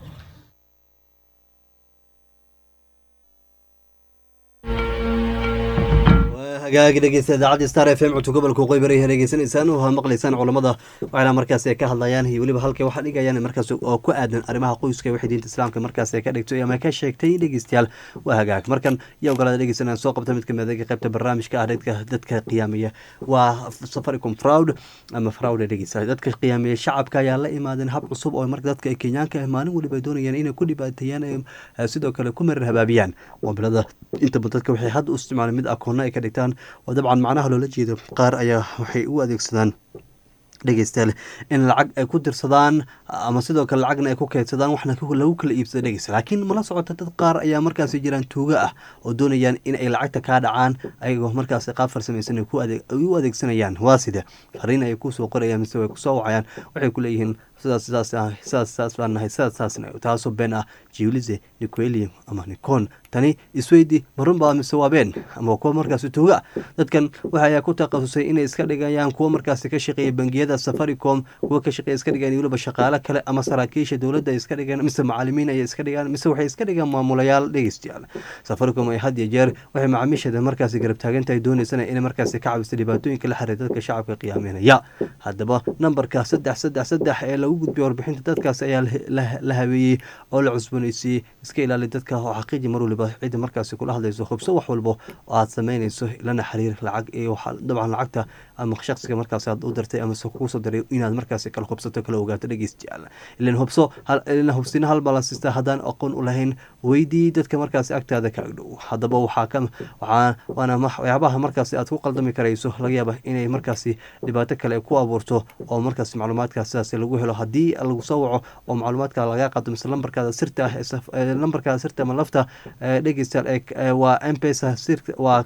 hagaagi dhegeysta idaacadda star f m codka gobolka waqooyi bari hegeysanaysaan oo maqlaysaan culamada waxayna markaas ay ka hadlayaan iyo weliba halkay waxa dhigayaan markaas oo ku aadan arrimaha qoyska wixii diinta islaamka markaas ay ka dhigto ama ka sheegtay dhegeystayaal waa hagaag markan iyo ogolaada dhegeysanaan soo qabta mid ka mid ah qaybta barnaamijka ah dadka dadka qiyaamiya waa Safaricom fraud ama fraud dhegeysta dadka qiyaamiya shacabka ayaa la imaadeen hab cusub oo marka dadka Kenyaanka maalin waliba doonayaan inay ku dhibaateeyaan sidoo kale ku marar habaabiyaan wabilada inta badan dadka waxay had u isticmaalaan mid akoon ay ka dhigtaan ودبعا معناها لولا جيدو قار أيا وحي u adeegsadaan dhegeystayaal in lacag ay ku dirsadaan ama sidoo kale lacagna ay ku kaydsadaan waxna lagu kala iibsado dhegeystayaal laakiin mala socota dad qaar ayaa markaas jiraan tuuga ah oo doonayaan in ay lacagta ka dhacaan ayagoo markaas qaab farsamaysan ay ku adeeg u adeegsanayaan waa sida fariin ay ku soo qorayaan mise way ku soo wacayaan waxay ku leeyihiin sidaas sidaas sidaas sidaas baan nahay sidaas sidaasna taasoo been ah jiwlize nicoelium ama nikon tani isweydi marun baa mise waa been ama kuwa markaas tuuga dadkan waxa ay ku taqasusay inay iska dhigayaan kuwa markaas ka shaqeeya bangiyada Safaricom kuwa ka shaqeeya iska dhigayaan waliba shaqaale kale ama saraakiisha dawladda iska dhigayaan mise macallimiin ay iska dhigayaan mise waxay iska dhigaan maamulayaal dhegeystayaal Safaricom ay had iyo jeer waxay macaamiishada markaas garab taagan tahay doonaysan in markaas ka caawiso dhibaatooyinka la xiriira dadka shacabka qiyaameynaya haddaba numberka saddex saddex saddex ee lagu gudbiyo warbixinta dadkaas ayaa la habeeyay oo la cusboonaysiiyay iska ilaali dadka oo xaqiiqi mar waliba cid markaas kula hadlayso khubso wax walba oo aad sameynayso lana xiriir lacag iyo dabcan lacagta ama shakhsiga markaas aad u dirtay ama ku soo diray inaad markaas kala khubsato kala ogaato dhegeystayaal ilaan hubso hal ilaa hubsina hal balaasista hadaan aqoon u lahayn weydii dadka markaas agtaada ka dhow hadaba waxa ka waxa wana waxyaabaha markaas aad ku qaldami karayso laga yaabaa inay markaas dhibaato kale ku abuurto oo markaas macluumaadkaas sidaas lagu helo hadii lagu soo waco oo macluumaadka laga qaado mise lambarkaada sirta ah ee lambarkaada sirta ma lafta dhegeystayaal waa M-Pesa sirta waa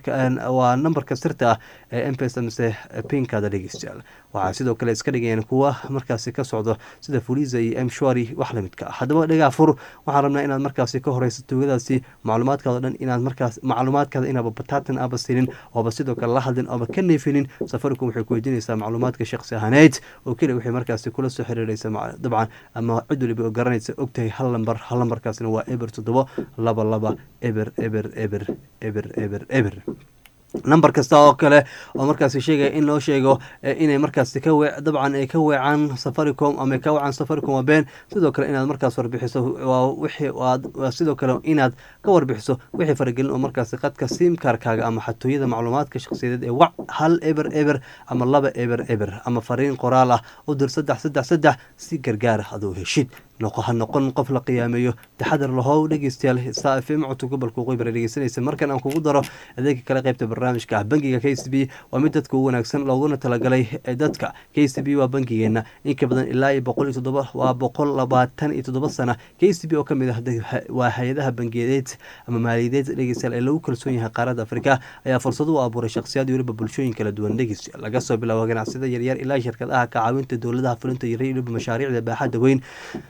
waa nambarka sirta ah ee M-Pesa mise pinkaada dhegeystayaal waxaa sidoo kale iska dhigayaan kuwa markaasi ka socdo sida Fuliza iyo M-Shwari wax la midka hadaba dhagaa fur waxaan rabnaa inaad markaasi ka horeyso tuugadaasi macluumaadkaada dhan inaad markaas macluumaadkaada inaad batatan aba siinin oo sidoo kale la hadlin oo ka neefinin Safaricom waxay ku weydiinaysaa macluumaadka shakhsi ahaaneed oo kaliya waxay markaasi kula soo xiriiraysaa dabcan ama cid waliba oo garanaysa ogtahay hal lambar hal lambarkaasina waa eber toddoba laba laba eber eber eber eber eber eber number kasta oo kale oo markaas sheegay in loo sheego inay markaas ka weec dabcan ay ka weecaan Safaricom ama ka weecaan Safaricom waa been sidoo kale inaad markaas warbixiso waa wixii waa sidoo kale inaad ka warbixiso wixii faragelin oo markaas qadka sim card-kaaga ama xatooyada macluumaadka shakhsiyadeed ee wac hal eber eber ama laba eber eber ama fariin qoraal ah u dir saddex saddex saddex si gargaar ah adoo heshid noqoha noqon qof la qiyaameeyo taxadar lahow dhegeystayaal Star F M codka gobolka waqooyi bari dhegeysanaysa markan aan kugu daro adeega kala qaybta barnaamijka bangiga K C B waa mid dadka ugu wanaagsan looguna talagalay dadka K C B waa bangigeena in ka badan ilaa boqol iyo toddoba waa boqol labaatan iyo toddoba sano K C B oo kamid ah waa hay'adaha bangiyeed ama maaliyadeed dhegeystayaal ee lagu kalsoon yahay qaaradda Afrika ayaa fursad u abuuray shakhsiyaad iyo bulshooyin kala duwan dhegeystayaal laga soo bilaabo ganacsiyada yaryar ilaa shirkadaha ka caawinta dawladaha fulinta iyo mashaariicda baaxadda weyn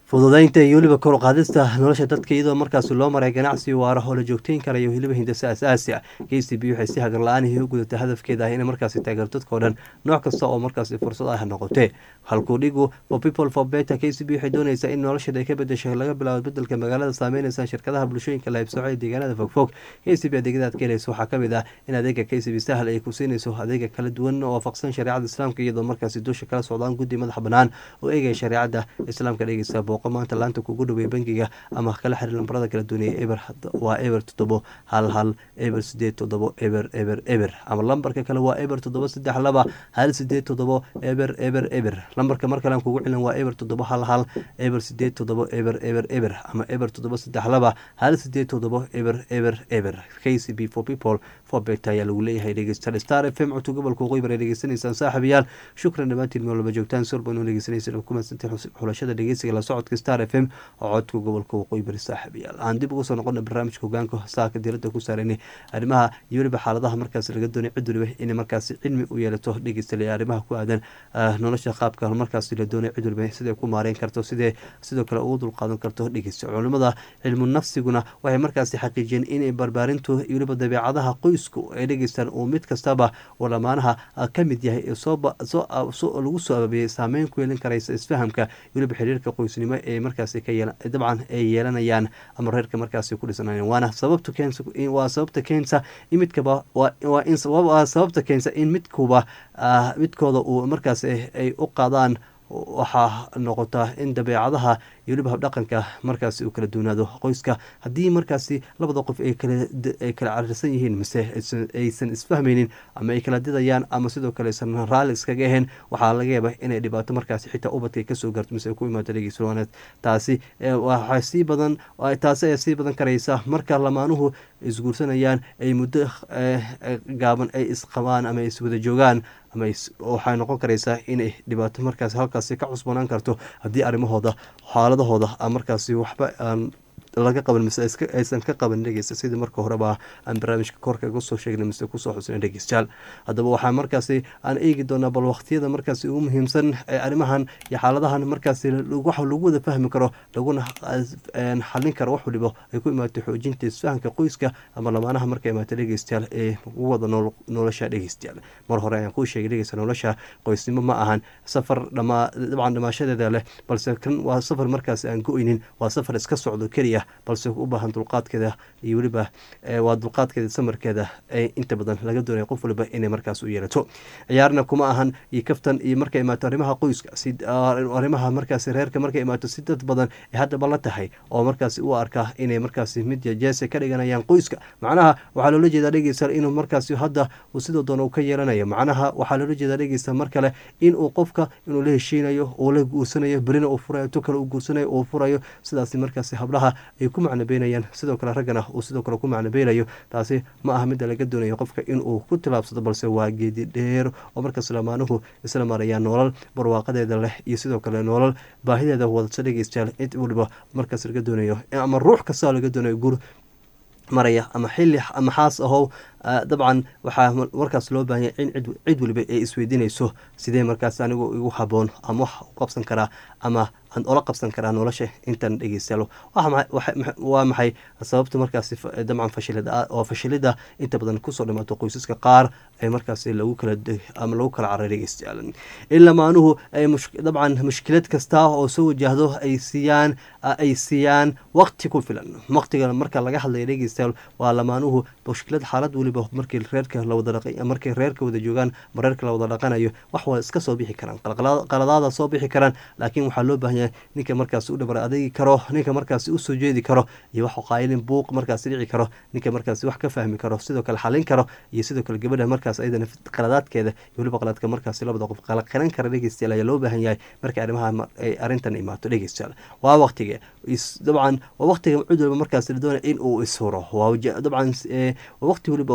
fududeynta iyo weliba kor u qaadista nolosha dadka iyadoo markaas loo maray ganacsi waara oo la joogteyn karayo weliba hindasa asaasi ah. K C B waxay si hagar la-aan u gudatay hadafkeeda ah inay markaasi taageerto dadka oo dhan nooc kasta oo markaasi fursad ah noqotee. halkuu dhigu for people for better. K C B waxay doonaysaa in nolosheeda ay ka bedesho laga bilaabo bedelka magaalada saameynaysa shirkadaha bulshooyinka la iibsooco ee deegaanada fogfog. K C B adeegyada aad ka helayso waxaa kamid ah in adeega K C B sahal ay ku siinayso adeega kala duwan oo waafaqsan shareecada islaamka iyadoo markaasi dusha kala socdaan guddi madax banaan oo eegaya shareecada islaamka dhegeysta booqo maanta laanta kugu dhawey bangiga ama kala xiriir lambarada kala duwan ee eber waa eber toddobo hal hal eber sideed toddobo eber eber eber ama lambarka kale waa eber toddobo saddex laba hal sideed toddobo eber eber eber. lambarka mar kale aan kugu cilan waa eber toddobo hal hal eber sideed toddobo eber eber eber ama eber toddobo saddex laba hal sideed toddobo eber eber eber. K C B for people for better ayaa lagu leeyahay dhegeystayaal. Star F M codka gobolka waqooyi bari dhegeysanaysaan saaxiibayaal. shukran dhammaantiin meel walba joogtaan sorban oo dhegeysanaysan ku mahadsantiin xulashada dhegeysiga la socodka Star F M oo codka gobolka waqooyi bari saaxiibayaal. aan dib ugu soo noqona barnaamijka hogaanka saaka diiradda ku saaranay arrimaha iyo weliba xaaladaha markaas laga doonay cid waliba inay markaas cilmi u yeelato dhegeystayaal arrimaha ku aadan nolosha qaabka markaas la doonay cid waliba sidee ku maareyn karto sidee sidoo kale ugu dulqaadan karto dhegeystayaal. culimada cilmu nafsiguna waxay markaas xaqiijiyeen inay barbaarintu iyo weliba dabeecadaha qoysku ay dhegeystaan oo mid kastaba oo lamaanaha ka mid yahay soo soo lagu soo ababiyay saameyn ku yeelan karaysa isfahamka iyo weliba xiriirka qoysnimo ee markaas ka yeelan dabcan ay yeelanayaan ama reerka markaas ku dhisanayaan. waana sababta keensa waa sababta keensa in midkaba waa in waa sababta keensa in midkuba midkooda uu markaas ay u qaadaan waxaa noqotaa in dabeecadaha iyo weliba habdhaqanka markaasi uu kala duunaado qoyska. haddii markaasi labada qof ay kala ay kala carirsan yihiin mise aysan isfahmaynin ama ay kala didayaan ama sidoo kale aysan raalli iskaga ahayn waxaa laga yaaba inay dhibaato markaasi xitaa ubadka kasoo gaarto mise ay ku imaato dhegeysulwaaneed. taasi waxaa sii badan taasi ayaa sii badan karaysa marka lamaanuhu isguursanayaan ay muddo gaaban ay isqabaan ama iswada joogaan ama waxay noqon karaysaa inay dhibaato markaas halkaasi ka cusbanaan karto haddii arrimahooda xaaladahooda markaasi waxba aan laga qaban mise aysan ka qaban dhegeysta sidii marka horeba aan barnaamijka korka uga soo sheegnay mise kusoo xusnay dhegeystayaal. haddaba waxaa markaasi aan eegi doonaa bal waqtiyada markaasi ugu muhiimsan ee arrimahan iyo xaaladahan markaasi waxa lagu wada fahmi karo laguna xalin karo wax waliba ay ku imaato xoojinta isfahanka qoyska ama lamaanaha marka imaato dhegeystayaal ee ugu wada nolosha dhegeystayaal. mar hore ayaan kuu sheegay dhegeysta nolosha qoysnimo ma ahan safar dhamaa dabcan dhamaashadeeda leh balse kan waa safar markaasi aan go-ynin waa safar iska socdo keliya balse u baahan dulqaadkeeda iyo weliba waa dulqaadkeeda samarkeeda ee inta badan laga doonaya qof waliba inay markaas u yeelato. ciyaarna kuma ahan iyo kaftan iyo markay imaato arrimaha qoyska si arrimaha markaasi reerka markay imaato si dad badan ee haddaba la tahay oo markaasi u arkaa inay markaasi mid jeese ka dhiganayaan qoyska. macnaha waxaa loola jeedaa dhegeysta inuu markaasi hadda uu sidoo doona uu ka yeelanayo. macnaha waxaa loola jeedaa dhegeysta mar kale inuu qofka inuu la heshiinayo oo la guursanayo berina uu furayo to kale uu guursanayo uu furayo sidaasi markaasi hablaha ay ku macnabeynayaan sidoo kale raggana uu sidoo kale ku macnabeynayo. taasi ma aha midda laga doonayo qofka inuu ku tilaabsado balse waa geedi dheer oo markaas lamaanuhu isla marayaan nolol barwaaqadeeda leh iyo sidoo kale nolol baahideeda wadata dhegeystayaal cid waliba markaas laga doonayo ama ruux kasta laga doonayo gur maraya ama xilli ama xaas ahow dabcan waxaa markaas loo baahanya in cid waliba ay isweydiinayso sidee markaas anigu igu haboon ama wax u qabsan karaa ama aan ola qabsan karaa nolosha intan dhegeystayaal. waa maxay sababta markaasi dabcan fashilida oo fashilida inta badan kusoo dhimaato qoysaska qaar ay markaasi lagu kala ama lagu kala cararay dhegeystayaal. in lamaanuhu ay dabcan mushkilad kasta oo soo wajahdo ay siiyaan ay siiyaan waqti ku filan. waqtiga marka laga hadlayo dhegeystayaal waa lamaanuhu mushkilad xaalad waliba markii reerka la wada dhaqay markii reerka wada joogaan reerka la wada dhaqanayo wax waa iska soo bixi karaan qaladaada soo bixi karaan laakiin waxaa loo baahan yahay ninka markaas u dhabar adeegi karo ninka markaas u soo jeedi karo iyo wax qaylin buuq markaas dhici karo ninka markaas wax ka fahmi karo sidoo kale xalin karo iyo sidoo kale gabadha markaas ayadana qaladaadkeeda iyo waliba qaladka markaas labada qof qala qiran kara dhegeystayaal ayaa loo baahan yahay marka arrimaha ay arintan imaato dhegeystayaal. waa waqtiga dabcan waa waqtiga cid walba markaas la doonayo in uu isuro waa dabcan waqti waliba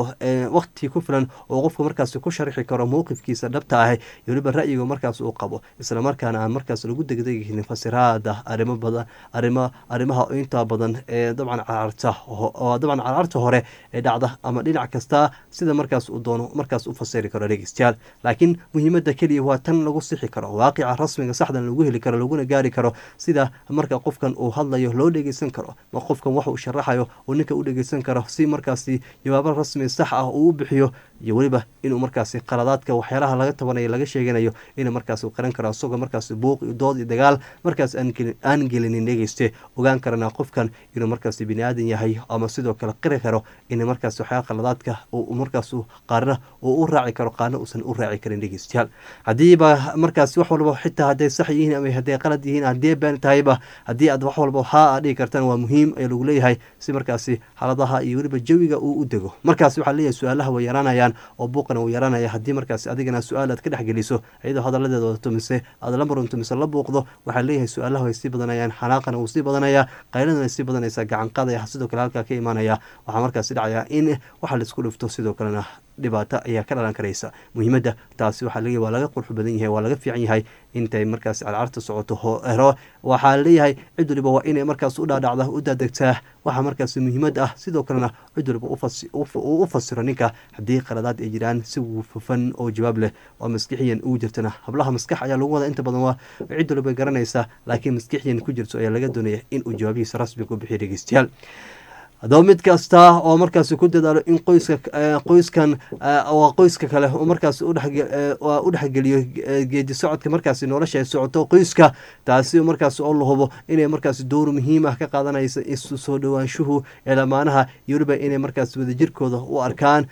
iyo waqti ku filan oo qofka markaas ku sharxi karo mowqifkiisa dhabta ah iyo weliba ra'yiga markaas uu qabo isla markaana aan markaas lagu degdegin fasiraada arrimo badan arrimo arrimaha inta badan ee dabcan cararta oo dabcan cararta hore ee dhacda ama dhinac kasta sida markaas uu doono markaas u fasiri karo dhegeystayaal laakiin muhiimada kaliya waa tan lagu sixi karo waaqica rasmiga saxdan lagu heli karo laguna gaari karo sida marka qofkan uu hadlayo loo dhegeysan karo ma qofkan wax uu sharaxayo oo ninka u dhegeysan karo si markaasi jawaabo rasmi sax ah uu u bixiyo iyo weliba inuu markaasi qaladaadka waxyaalaha laga tabanayo laga sheeganayo inuu markaas qaran karo isagoo markaas buuq iyo dood iyo dagaal markaas aan gelinin dhegeyste ogaan karana qofkan inuu markaas bini aadan yahay ama sidoo kale qiri karo in markaas waxyaalaha qaladaadka uu markaas qaarna uu u raaci karo qaarna uusan u raaci karin dhegeystayaal haddiiba markaas wax walba xitaa hadday sax yihiin ama hadday qalad yihiin haddii been tahayba haddii aad wax walba haa dhihi kartaan waa muhiim ee lagu leeyahay si markaasi xaaladaha iyo weliba jawiga uu u dego markaas waxaa leeyahay su-aalaha way yaraanayaan oo buuqana uu yaraanaya haddii markaas adigana su-aal aad ka dhexgeliso iyadoo hadaladeeda wadato mise aad la marunto mise la buuqdo waxaa leeyahay su-aalaha way sii badanayaan xanaaqana wuu sii badanaya qayladana way sii badanaysaa gacan qaadaya sidoo kale halkaa ka imaanaya waxaa markaasi dhacaya in waxa laisku dhifto sidoo kalena dhibaato ayaa ka dhalan karaysa muhiimadda taasi waxaa leeyahay waa laga qurux badan yahay waa laga fiican yahay intay markaas carcarta socoto hero waxaa leeyahay cid waliba waa inay markaas u dhaadhacda u daadegtaa waxa markaas muhiimad ah sidoo kalena cid waliba uu u fasiro ninka haddii qaladaad ay jiraan si fufan oo jawaab leh oo maskixiyan ugu jirtana hablaha maskax ayaa lagu wada inta badan waa cid waliba garanaysa laakiin maskixiyan ku jirto ayaa laga doonaya in uu jawaabihiisa rasmiga u bixiyo dhegeystayaal haddaba mid kasta oo markaas ku dadaalo in qoyska qoyskan oo qoyska kale uu markaas u dhexgeliyo geedi socodka markaas nolosha ay socoto qoyska taasi markaas oo la hubo inay markaas door muhiim ah ka qaadanayso isu soo dhawaanshuhu ee lamaanaha iyo weliba inay markaas wadajirkooda u arkaan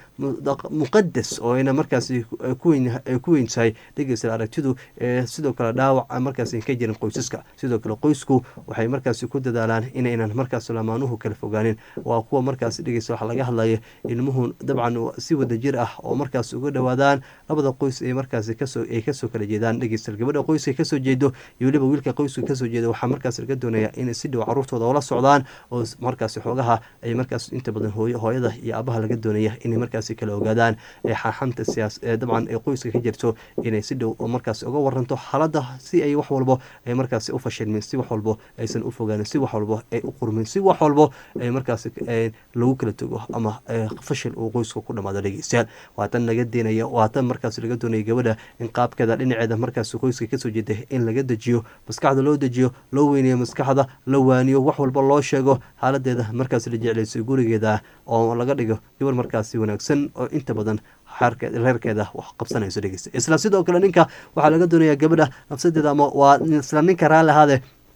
muqadas oo ina markaas ku weyn tahay dhegeysta aragtidu sidoo kale dhaawac markaas ka jirin qoysaska sidoo kale qoysku waxay markaas ku dadaalaan inaynan markaas lamaanuhu kala fogaanin waa kuwa markaas dhegeysa waxa laga hadlaya ilmuhu dabcan si wadajir ah oo markaas uga dhawaadaan labada qoys ee markaas kasoo ay kasoo kala jeedaan dhegeysta gabadha qoyska kasoo jeedo iyo weliba wiilka qoyska kasoo jeeda waxaa markaas laga doonaya in si dhow caruurtooda ula socdaan oo markaas xoogaha ay markaas inta badan hooyo hooyada iyo aabaha laga doonaya inay markaas kala ogaadaan ee xaxanta siyaas ee dabcan ee qoyska ka jirto inay si dhow markaas uga waranto xaaladda si ay wax walbo ay markaas u fashilmin si wax walbo aysan u fogaanin si wax walbo ay u qurmin si wax walbo ay markaas lagu kala tago ama fashil uu qoyska ku dhamaado dhegeystayaal waa tan laga deenaya waa tan markaas laga doonaya gabadha in qaabkeeda dhinaceeda markaas qoyska kasoo jeeda in laga dejiyo maskaxda loo dejiyo loo weyneeyo maskaxda la waaniyo wax walba loo sheego xaaladeeda markaas la jeclayso gurigeeda oo laga dhigo gabar markaasi wanaagsan oo inta badan reerkeeda wax qabsanayso dhegeysta isla sidoo kale ninka waxaa laga doonaya gabadha nafsadeeda ama waa isla ninka raalli ahaade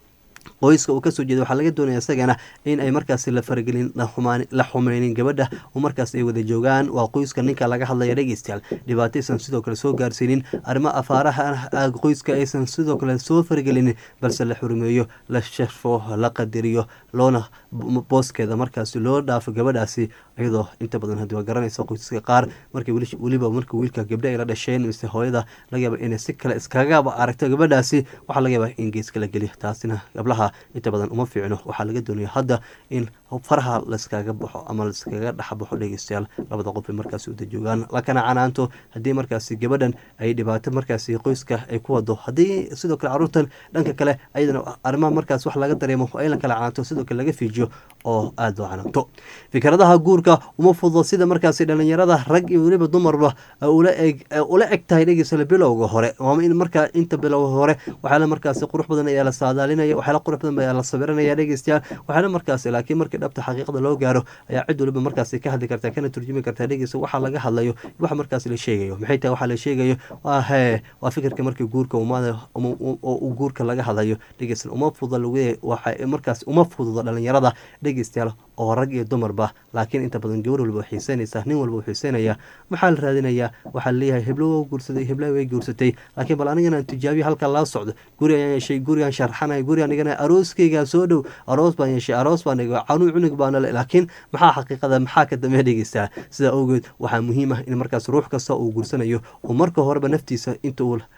qoyska uu kasoo jeeda waxaa laga doonaya isagana in ay markaas la faragelin la xumeynin gabadha oo markaas ay wada joogaan waa qoyska ninka laga hadlaya dhegeystayaal dhibaataysan sidoo kale soo gaarsiinin arrimo afaaraha qoyska aysan sidoo kale soo faragelinin balse la xurumeeyo la sharfo la qadariyo loona booskeeda markaas loo dhaafo gabadhaasi iyadoo inta badan hadii waa garanaysa qoysaska qaar markay weliba marka wiilka gabdha ay la dhasheen mise hooyada laga yaaba inay si kale iskagaba aragto gabadhaasi waxaa laga yaaba in geeska la geliyo taasina gablaha inta badan uma fiicno waxaa laga doonaya hadda in faraha layskaga baxo ama layskaga dhexbaxo dhegeystayaal labada qof markaas wada joogaan lakana canaanto haddii markaasi gabadhan ay dhibaato markaasi qoyska ay ku wado haddii sidoo kale caruurtan dhanka kale ayadana arrimaha markaas wax laga dareemo ay la kala canaanto sidoo kale laga fiijiyo oo aada loo canaanto fikradaha guurka uma fududo sida markaasi dhalinyarada rag iyo weliba dumarba ula eg ula eg tahay dhegeystayaal bilowga hore waa in markaa inta bilowga hore waxaala markaasi qurux badan ayaa la saadaalinaya waxaala qurux badan ayaa la sawiranaya dhegeystayaal waxaala markaasi laakiin markii dhabta xaqiiqada loo gaaro ayaa cid waliba markaasi ka hadli kartaa kana turjumi kartaa dhegeysta waxa laga hadlayo waxa markaasi la sheegayo maxay tahay waxa la sheegayo waa hee waa fikirka markii guurka umaada oo guurka laga hadlayo dhegeysta uma fududa lagu waxa markaas uma fududa dhalinyarada dhegeystayaal oo rag iyo dumarba laakiin inta badan gabar walba waxay xiiseynaysaa nin walba wuxuu xiiseynayaa maxaa la raadinayaa waxaa leeyahay heblo waa guursaday hebla way guursatay laakiin bal anigana tijaabiya halka la socdo guri ayaan yeeshay gurigaan sharxanay guri anigana arooskayga soo dhow aroos baan yeeshay aroos baan dhigo canuu cunug baan le laakiin maxaa xaqiiqada maxaa ka dambe dhegeysaa sida awgeed waxaa muhiim ah in markaas ruux kasta uu guursanayo oo marka horeba naftiisa inta uu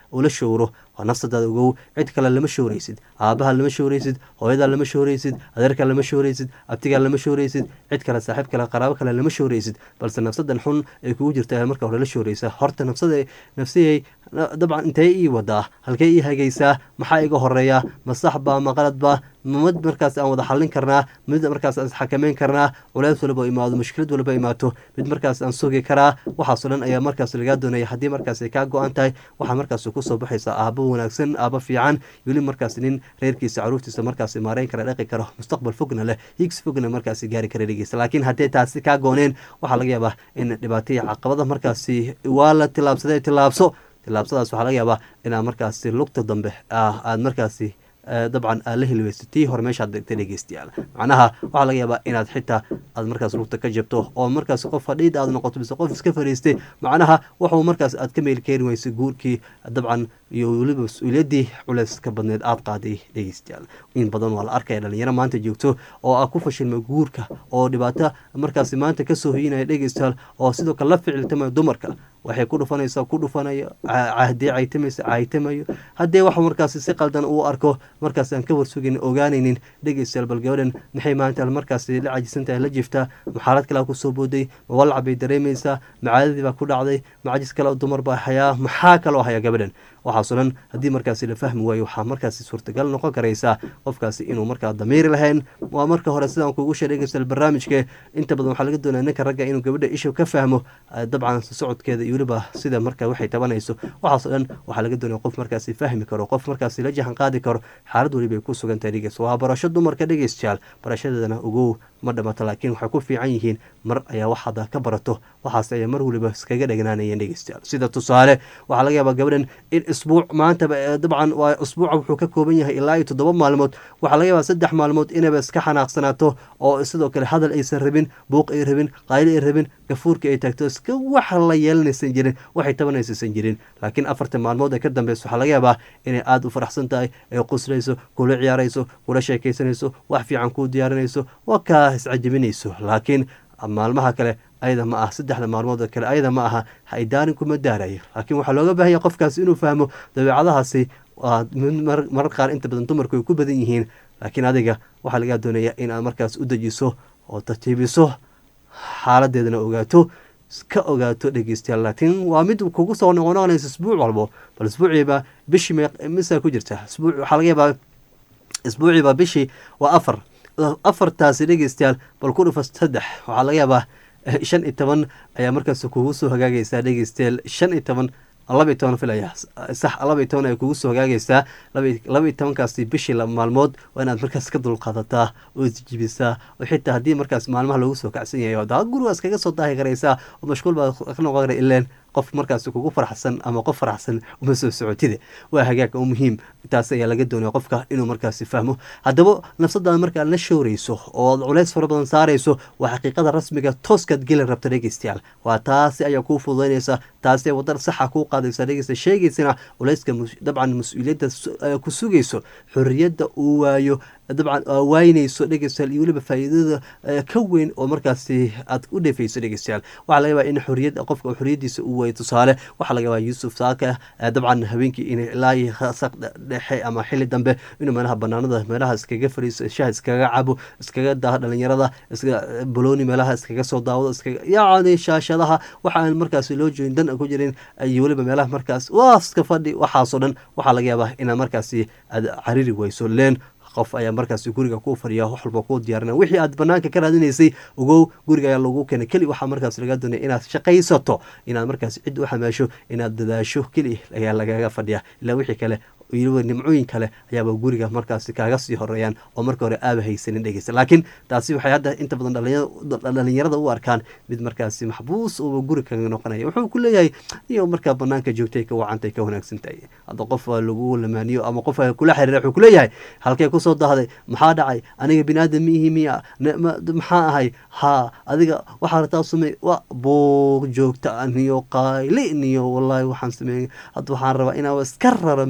ula showro waa nafsadaada ogow cid kale lama showraysid aabaha lama showraysid hooyadaa lama showraysid adeerkaa lama showraysid abtigaa lama showraysid cid kale saaxiib kale qaraabo kale lama showraysid balse nafsadan xun ay kugu jirta marka hore la showraysa horta nafsada nafsiyay dabcan intee ii wadaa halkee ii hagaysaa maxaa iga horeeya ma sax baa ma qalad baa mid markaas aan wada xallin karnaa mid markaas aan isxakameyn karnaa culays walba imaado mushkilad walba imaato mid markaas aan sugi karaa waxaasoo dhan ayaa markaas lagaa doonaya haddii markaas ay kaa go-an tahay waxaa markaas kusoo baxaysa aabo wanaagsan aabo fiican weli markaas nin reerkiisa caruurtiisa markaas maareyn kara dhaqi karo mustaqbal fogna leh higs fogna markaas gaari kara dhegeysa laakiin haddii taasi kaa gooneen waxaa laga yaabaa in dhibaato iyo caqabada markaasi waa la tilaabsaday tilaabso tilaabsadaas waxaa laga yaabaa inaad markaasi lugta dambe aad markaasi dabcan aad la hilweyso tii hore meeshaad degtay dhegeystayaal macnaha waxaa laga yaabaa inaad xitaa aad markaas lugta ka jabto oo markaas qof fadhiid aad noqoto mise qof iska fadhiistay macnaha wuxuu markaas aad ka meel keeni weysay guurkii dabcan iyo weliba mas-uuliyaddii culeyska badneed aad qaaday dhegeystayaal in badan waa la arkaya dhalinyaro maanta joogto oo ah ku fashilma guurka oo dhibaato markaasi maanta kasoo hoyinaya dhegeystayaal oo sidoo kale la ficiltamayo dumarka waxay ku dhufanaysaa ku dhufanayo haddii caytamaysa caytamayo haddii wax markaasi si qaldan uu arko markaas aan ka warsugin ogaanaynin dhegeystayaal bal gabadhan maxay maanta markaasi la cajisantahay la jiftaa maxaalad kale kusoo booday mawalac bay dareemaysaa macaadadii baa ku dhacday macajis kale dumar baa hayaa maxaa kaloo haya gabadhan waxaasoo dhan haddii markaasi la fahmi waayo waxaa markaasi suurtagal noqon karaysaa qofkaasi inuu markaa damiiri lahayn waa marka hore sidaan kuugu sheegaysa barnaamijka inta badan waxaa laga doonaya ninka ragga inuu gabadha isha ka fahmo dabcan socodkeeda iyo weliba sida marka waxay tabanayso waxaasoo dhan waxaa laga doonaya qof markaasi fahmi karo qof markaasi la jahan qaadi karo xaalad weliba ay ku sugan tahay dhegeys waa barasho dumarka dhegeystayaal barashadeedana ugow ma dhamato laakiin waxay ku fiican yihiin mar ayaa waxaad ka barato waxaas ayaa mar weliba iskaga dhegnaanayeen dhegeystayaal sida tusaale waxaa laga yaabaa gabadhan in isbuuc maantaba dabcan waa isbuuca wuxuu ka kooban yahay ilaa iyo toddoba maalmood waxaa laga yaabaa saddex maalmood inayba iska xanaaqsanaato oo sidoo kale hadal aysan rabin buuq ay rabin qayli ay rabin gafuurka ay taagto iska wax la yeelanaysan jirin waxay tabanaysan jirin laakiin afartan maalmood ee ka dambeysa waxaa laga yaabaa inay aada u faraxsan tahay ay quslayso kula ciyaarayso kula sheekaysanayso wax fiican kuu diyaarinayso waa kaa iscajabinayso laakiin maalmaha kale ayada ma ah saddexda maalmood kale ayada ma aha haydaarin kuma daarayo laakiin waxaa looga baahanya qofkaasi inuu fahmo dabeecadahaasi waa marar qaar inta badan dumarku ay ku badan yihiin laakiin adiga waxaa lagaa doonaya inaad markaas u dejiso oo tartiibiso xaaladeedana ogaato iska ogaato dhegeystayaal laakiin waa mid kugu soo noqonoqonaysa isbuuc walbo bal isbuuciiba bishii misaa ku jirta isbuuc waxaa laga yaabaa isbuuciiba bishii waa afar afartaasi dhegeystayaal bal ku dhufa saddex waxaa laga yaabaa shan iyo toban ayaa markaas kugu soo hagaagaysaa dhegeystayaal shan iyo toban laba iyo toban filaya sax laba iyo toban ay kugu soo hagaagaysaa laba iyo tobankaasi bishii maalmood waa inaad markaas ka dulqaadataa oo isjibisaa oo xitaa haddii markaas maalmaha loogu soo kacsan yahay daa gurigaas kaga soo daahi karaysaa oo mashquul baa ka noqon kara ileen qof markaas kugu faraxsan ama qof faraxsan uma soo socotide waa hagaag oo muhiim taas ayaa laga doonaya qofka inuu markaasi fahmo haddaba nafsadaada markaad la showrayso oo ad culays fara badan saarayso waa xaqiiqada rasmiga tooskaad geli rabta dhegeystayaal waa taasi ayaa kuu fududaynaysa taasi wadar saxa kuu qaadaysa dhegeysta sheegaysana culayska dabcan mas-uuliyadda ku sugayso xorriyadda uu waayo dabcan waaynayso dhegeystayaal iyo weliba faa'iidada ka weyn oo markaasi aad u dheefayso dhegeystayaal waxaa laga yaabaa in xorriyad qofka xorriyadiisa uu waayo tusaale waxaa laga yaabaa yuusuf saaka dabcan habeenkii inay ilaa saq dhexe ama xilli dambe inuu meelaha banaanada meelaha iskaga fariiso shaah iskaga cabo iskaga daaha dhalinyarada iska bolooni meelaha iskaga soo daawado iskaga yacni shaashadaha waxa aan markaasi loo joogin dan ku jirin iyo weliba meelaha markaas waa iska fadhi waxaasoo dhan waxaa laga yaabaa inaad markaasi aad cariri weyso leen qof ayaa markaasi guriga kuu fadhiya wax walba kuu diyaarina wixii aad banaanka ka raadinaysay ogow guriga ayaa lagu keenay keli waxaa markaas laga doonaya inaad shaqaysato inaad markaas cid u xamaasho inaad dadaasho keli ayaa lagaga fadhiya ilaa wixii kale weliba nimcooyin kale ayaaba guriga markaasi kaaga sii horeeyaan oo marka hore aaba haysanin dhegeysta laakiin taasi waxay hadda inta badan dhalinyarada u arkaan mid markaasi maxbuus oo guri kaga noqonaya wuxuu ku leeyahay iyo markaa banaanka joogtay ka wacantay ka wanaagsan tahay hadda qof lagu lamaaniyo ama qof kula xiriira wuxuu ku leeyahay halkee kusoo dahday maxaa dhacay aniga binaadam miihi miya maxaa ahay haa adiga waxaa rataa samey waa buuq joogta niyo qayli niyo wallaahi waxaan sameeyay hadda waxaan rabaa inaan iska raro meelo cido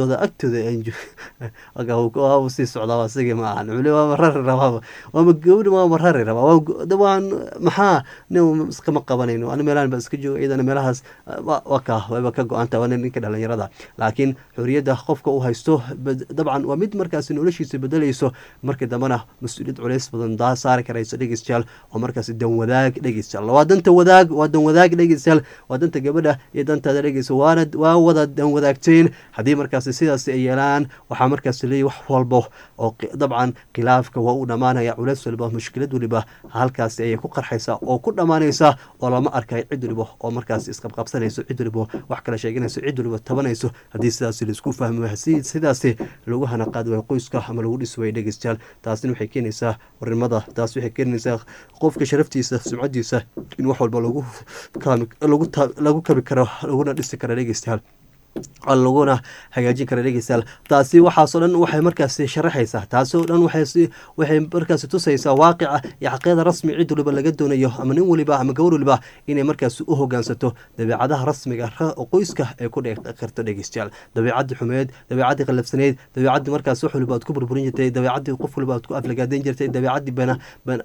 agtooda agtooda waa sii socdaa isagii ma ahan culi waaba rari rabaa waaba gabadhi waaba rari rabaa waan maxaa nin iskama qabanayno ani meelahan baa iska jooga iyadana meelahaas waa ka wayba ka go-anta waa nin ninka dhalinyarada laakiin xorriyadda qofka uu haysto dabcan waa mid markaasi noloshiisa bedelayso markii dambena mas-uuliyad culays badan daa saari karayso dhegeystayaal oo markaasi dan wadaag dhegeystayaal waa danta wadaag waa dan wadaag dhegeystayaal waa danta gabadha iyo dantaada dhegeysa waana waa wada dan wadaagteen haddii markaasi sidaas ay yeelaan waxaa markaasi leeyahy wax walbo oo dabcan khilaafka waa u dhammaanaya culays waliba mushkilad waliba halkaasi ayay ku qarxaysaa oo ku dhammaanaysa oo lama arkayo cid waliba oo markaasi isqabqabsanayso cid waliba wax kala sheeganayso cid waliba tabanayso haddii sidaasi laisku fahmi sidaasi lagu hanaqaadi waayo qoyska ama lagu dhisi waayo dhegeystayaal taasina waxay keenaysaa warimada taas waxay keenaysaa qofka sharaftiisa sumcadiisa in wax walba lagu lagu kabi karo laguna dhisi karo dhegeystayaal laguna hagaajin kara dhegeystayaal taasi waxaasoo dhan waxay markaasi sharaxaysaa taasoo dhan waxay waxay markaasi tusaysaa waaqica iyo xaqiiqada rasmi cid waliba laga doonayo ama nin waliba ama gabar waliba inay markaasi u hogaansato dabeecadaha rasmiga oo qoyska ay ku dheeqi karto dhegeystayaal dabeecadii xumeed dabeecadii qalafsaneyd dabeecadii markaasi wax waliba aad ku burburin jirtay dabeecadii qof waliba aad ku aflagaadeyn jirtay dabeecadii bana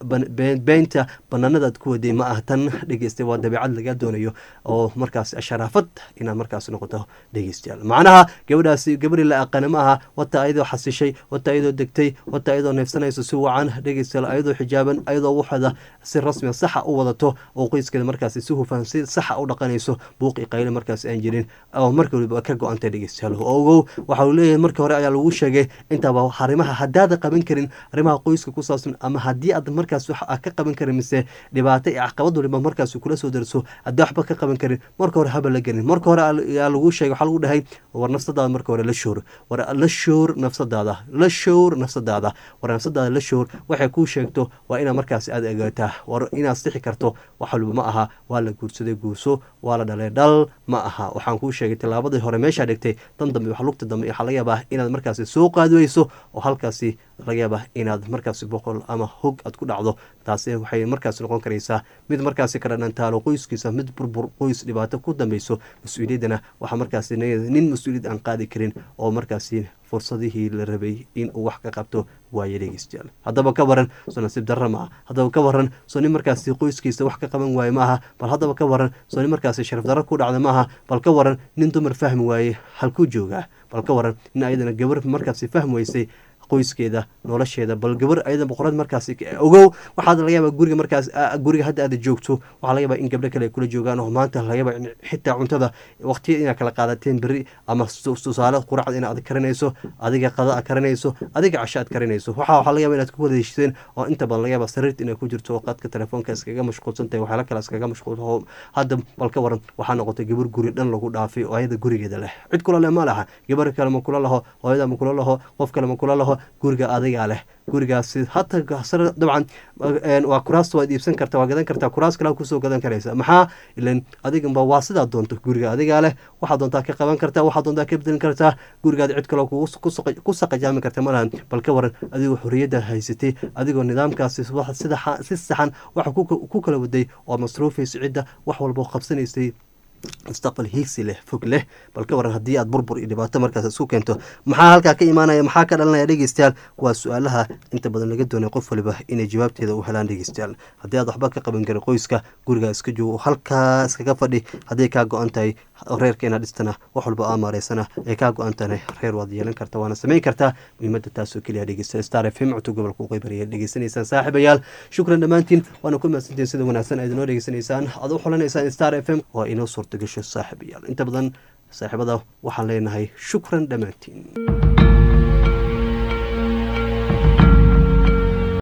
beenta banaanada aad ku waday ma ah tan dhegeystay waa dabeecad laga doonayo oo markaasi sharaafad inaad markaasi noqoto macnaha gabadhaasi gabadhi la aqaana ma aha wata ayadoo xasishay wata ayadoo degtay wata ayadoo neefsanayso si wacan dhegeystayaal ayadoo xijaaban ayadoo waxda si rasmi saxa u wadato oo qoyskeeda markaasi si hufan si saxa u dhaqanayso buuqi qayle markaasi aan jirin oo marka waliba ka go-antay dhegeystayaal ogow waxa uu leeyahay markii hore ayaa lagu sheegay intaba arrimaha haddaada qaban karin arrimaha qoyska ku saabsan ama haddii aad markaas wax ka qaban karin mise dhibaato iyo caqabad waliba markaasi kula soo darso haddii waxba ka qaban karin marka hore haba la gelin marka hore ayaa lagu sheegay waxaa lagu dhahay war nafsadaada marka hore la shoor war la shoor nafsadaada la shoor nafsadaada war nafsadaada la shoor waxay kuu sheegto waa inaad markaasi aad egaataa war inaad sixi karto wax walba ma aha waa la guursaday guurso waa la dhalay dhal ma aha waxaan kuu sheegay tilaabadii hore meeshaa dhigtay tan dambe wax lugta dambe waxaa laga yaabaa inaad markaasi soo qaadweyso oo halkaasi laga yaabaa inaad markaasi boqol ama hog aad ku dhacdo taasi waxay markaasi noqon karaysaa mid markaasi ka dhanantaalo qoyskiisa mid burbur qoys dhibaato ku dambeyso mas-uuliyaddana waxaa markaasi nin mas-uuliyad aan qaadi karin oo markaasi fursadihii la rabay in uu wax ka qabto waaye dhegeystayaal haddaba ka waran soo nasiib darra ma aha haddaba ka waran soo nin markaasi qoyskiisa wax ka qaban waaye ma aha bal haddaba ka waran soo nin markaasi sharaf darro ku dhacda ma aha bal ka waran nin dumar fahmi waaye halkuu joogaa bal ka waran nin ayadana gabar markaasi fahmi weysay qoyskeeda nolosheeda bal gabar ayada boqorad markaasi ogow waxaad laga yaabaa guriga markaas guriga hadda aad joogto waxaa laga yaabaa in gabdho kale ay kula joogaan oo maanta laga yaabaa in xitaa cuntada waqtiya inaad kala qaadateen berri ama tusaale quracda inaad karinayso adiga qada aad karinayso adiga casho aad karinayso waxa waxaa laga yaabaa inaad ku wada heshteen oo inta badan laga yaabaa sariirta inay ku jirto oo qadka telefoonka iskaga mashquulsan tahay waxyaala kale iskaga mashquul hadda bal ka waran waxaa noqotay gabar guri dhan lagu dhaafay oo ayada gurigeeda leh cid kula leh ma laha gabar kale ma kula laho hooyada ma kula laho qof kale ma kula laho guriga adigaa leh gurigaasi hata dabcan waa kuraasta waad iibsan karta waa gadan kartaa kuraas kale kusoo gadan karaysa maxaa ilan adiganba waa sidaa doonto guriga adigaa leh waxaad doontaa ka qaban kartaa waxaad doontaa ka bedelin kartaa gurigaada cid kaloo ku saqajaami karta malahan bal ka waran adigoo xorriyadda haysatay adigoo nidaamkaasi sida si saxan waxa ku kala waday oo masruufaysa cidda wax walba qabsanaysay mustaqbal hiigsi leh fog leh bal ka waran haddii aad burbur iyo dhibaato markaas isku keento maxaa halkaa ka imaanaya maxaa ka dhalanaya dhegeystayaal waa su-aalaha inta badan laga doonay qof waliba inay jawaabteeda u helaan dhegeystayaal haddii aad waxba ka qaban karin qoyska gurigaa iska joogo halkaa iskaga fadhi hadday kaa go-an tahay reerka inaad dhistana wax walba aa maareysana ay kaa go-an tahay reer waad yeelan karta waana samayn kartaa muhiimadda taasoo keliya dhegeystayaal star f m cutub gobolka uqeybariya dhegeysanaysaan saaxiibayaal shukran dhammaantiin waana ku mahadsantiin sida wanaagsan aad inoo dhegeysanaysaan aad u xulanaysaan star f m waa inoo suurtagasho saaxiibayaal inta badan saaxiibada waxaan leenahay shukran dhammaantiin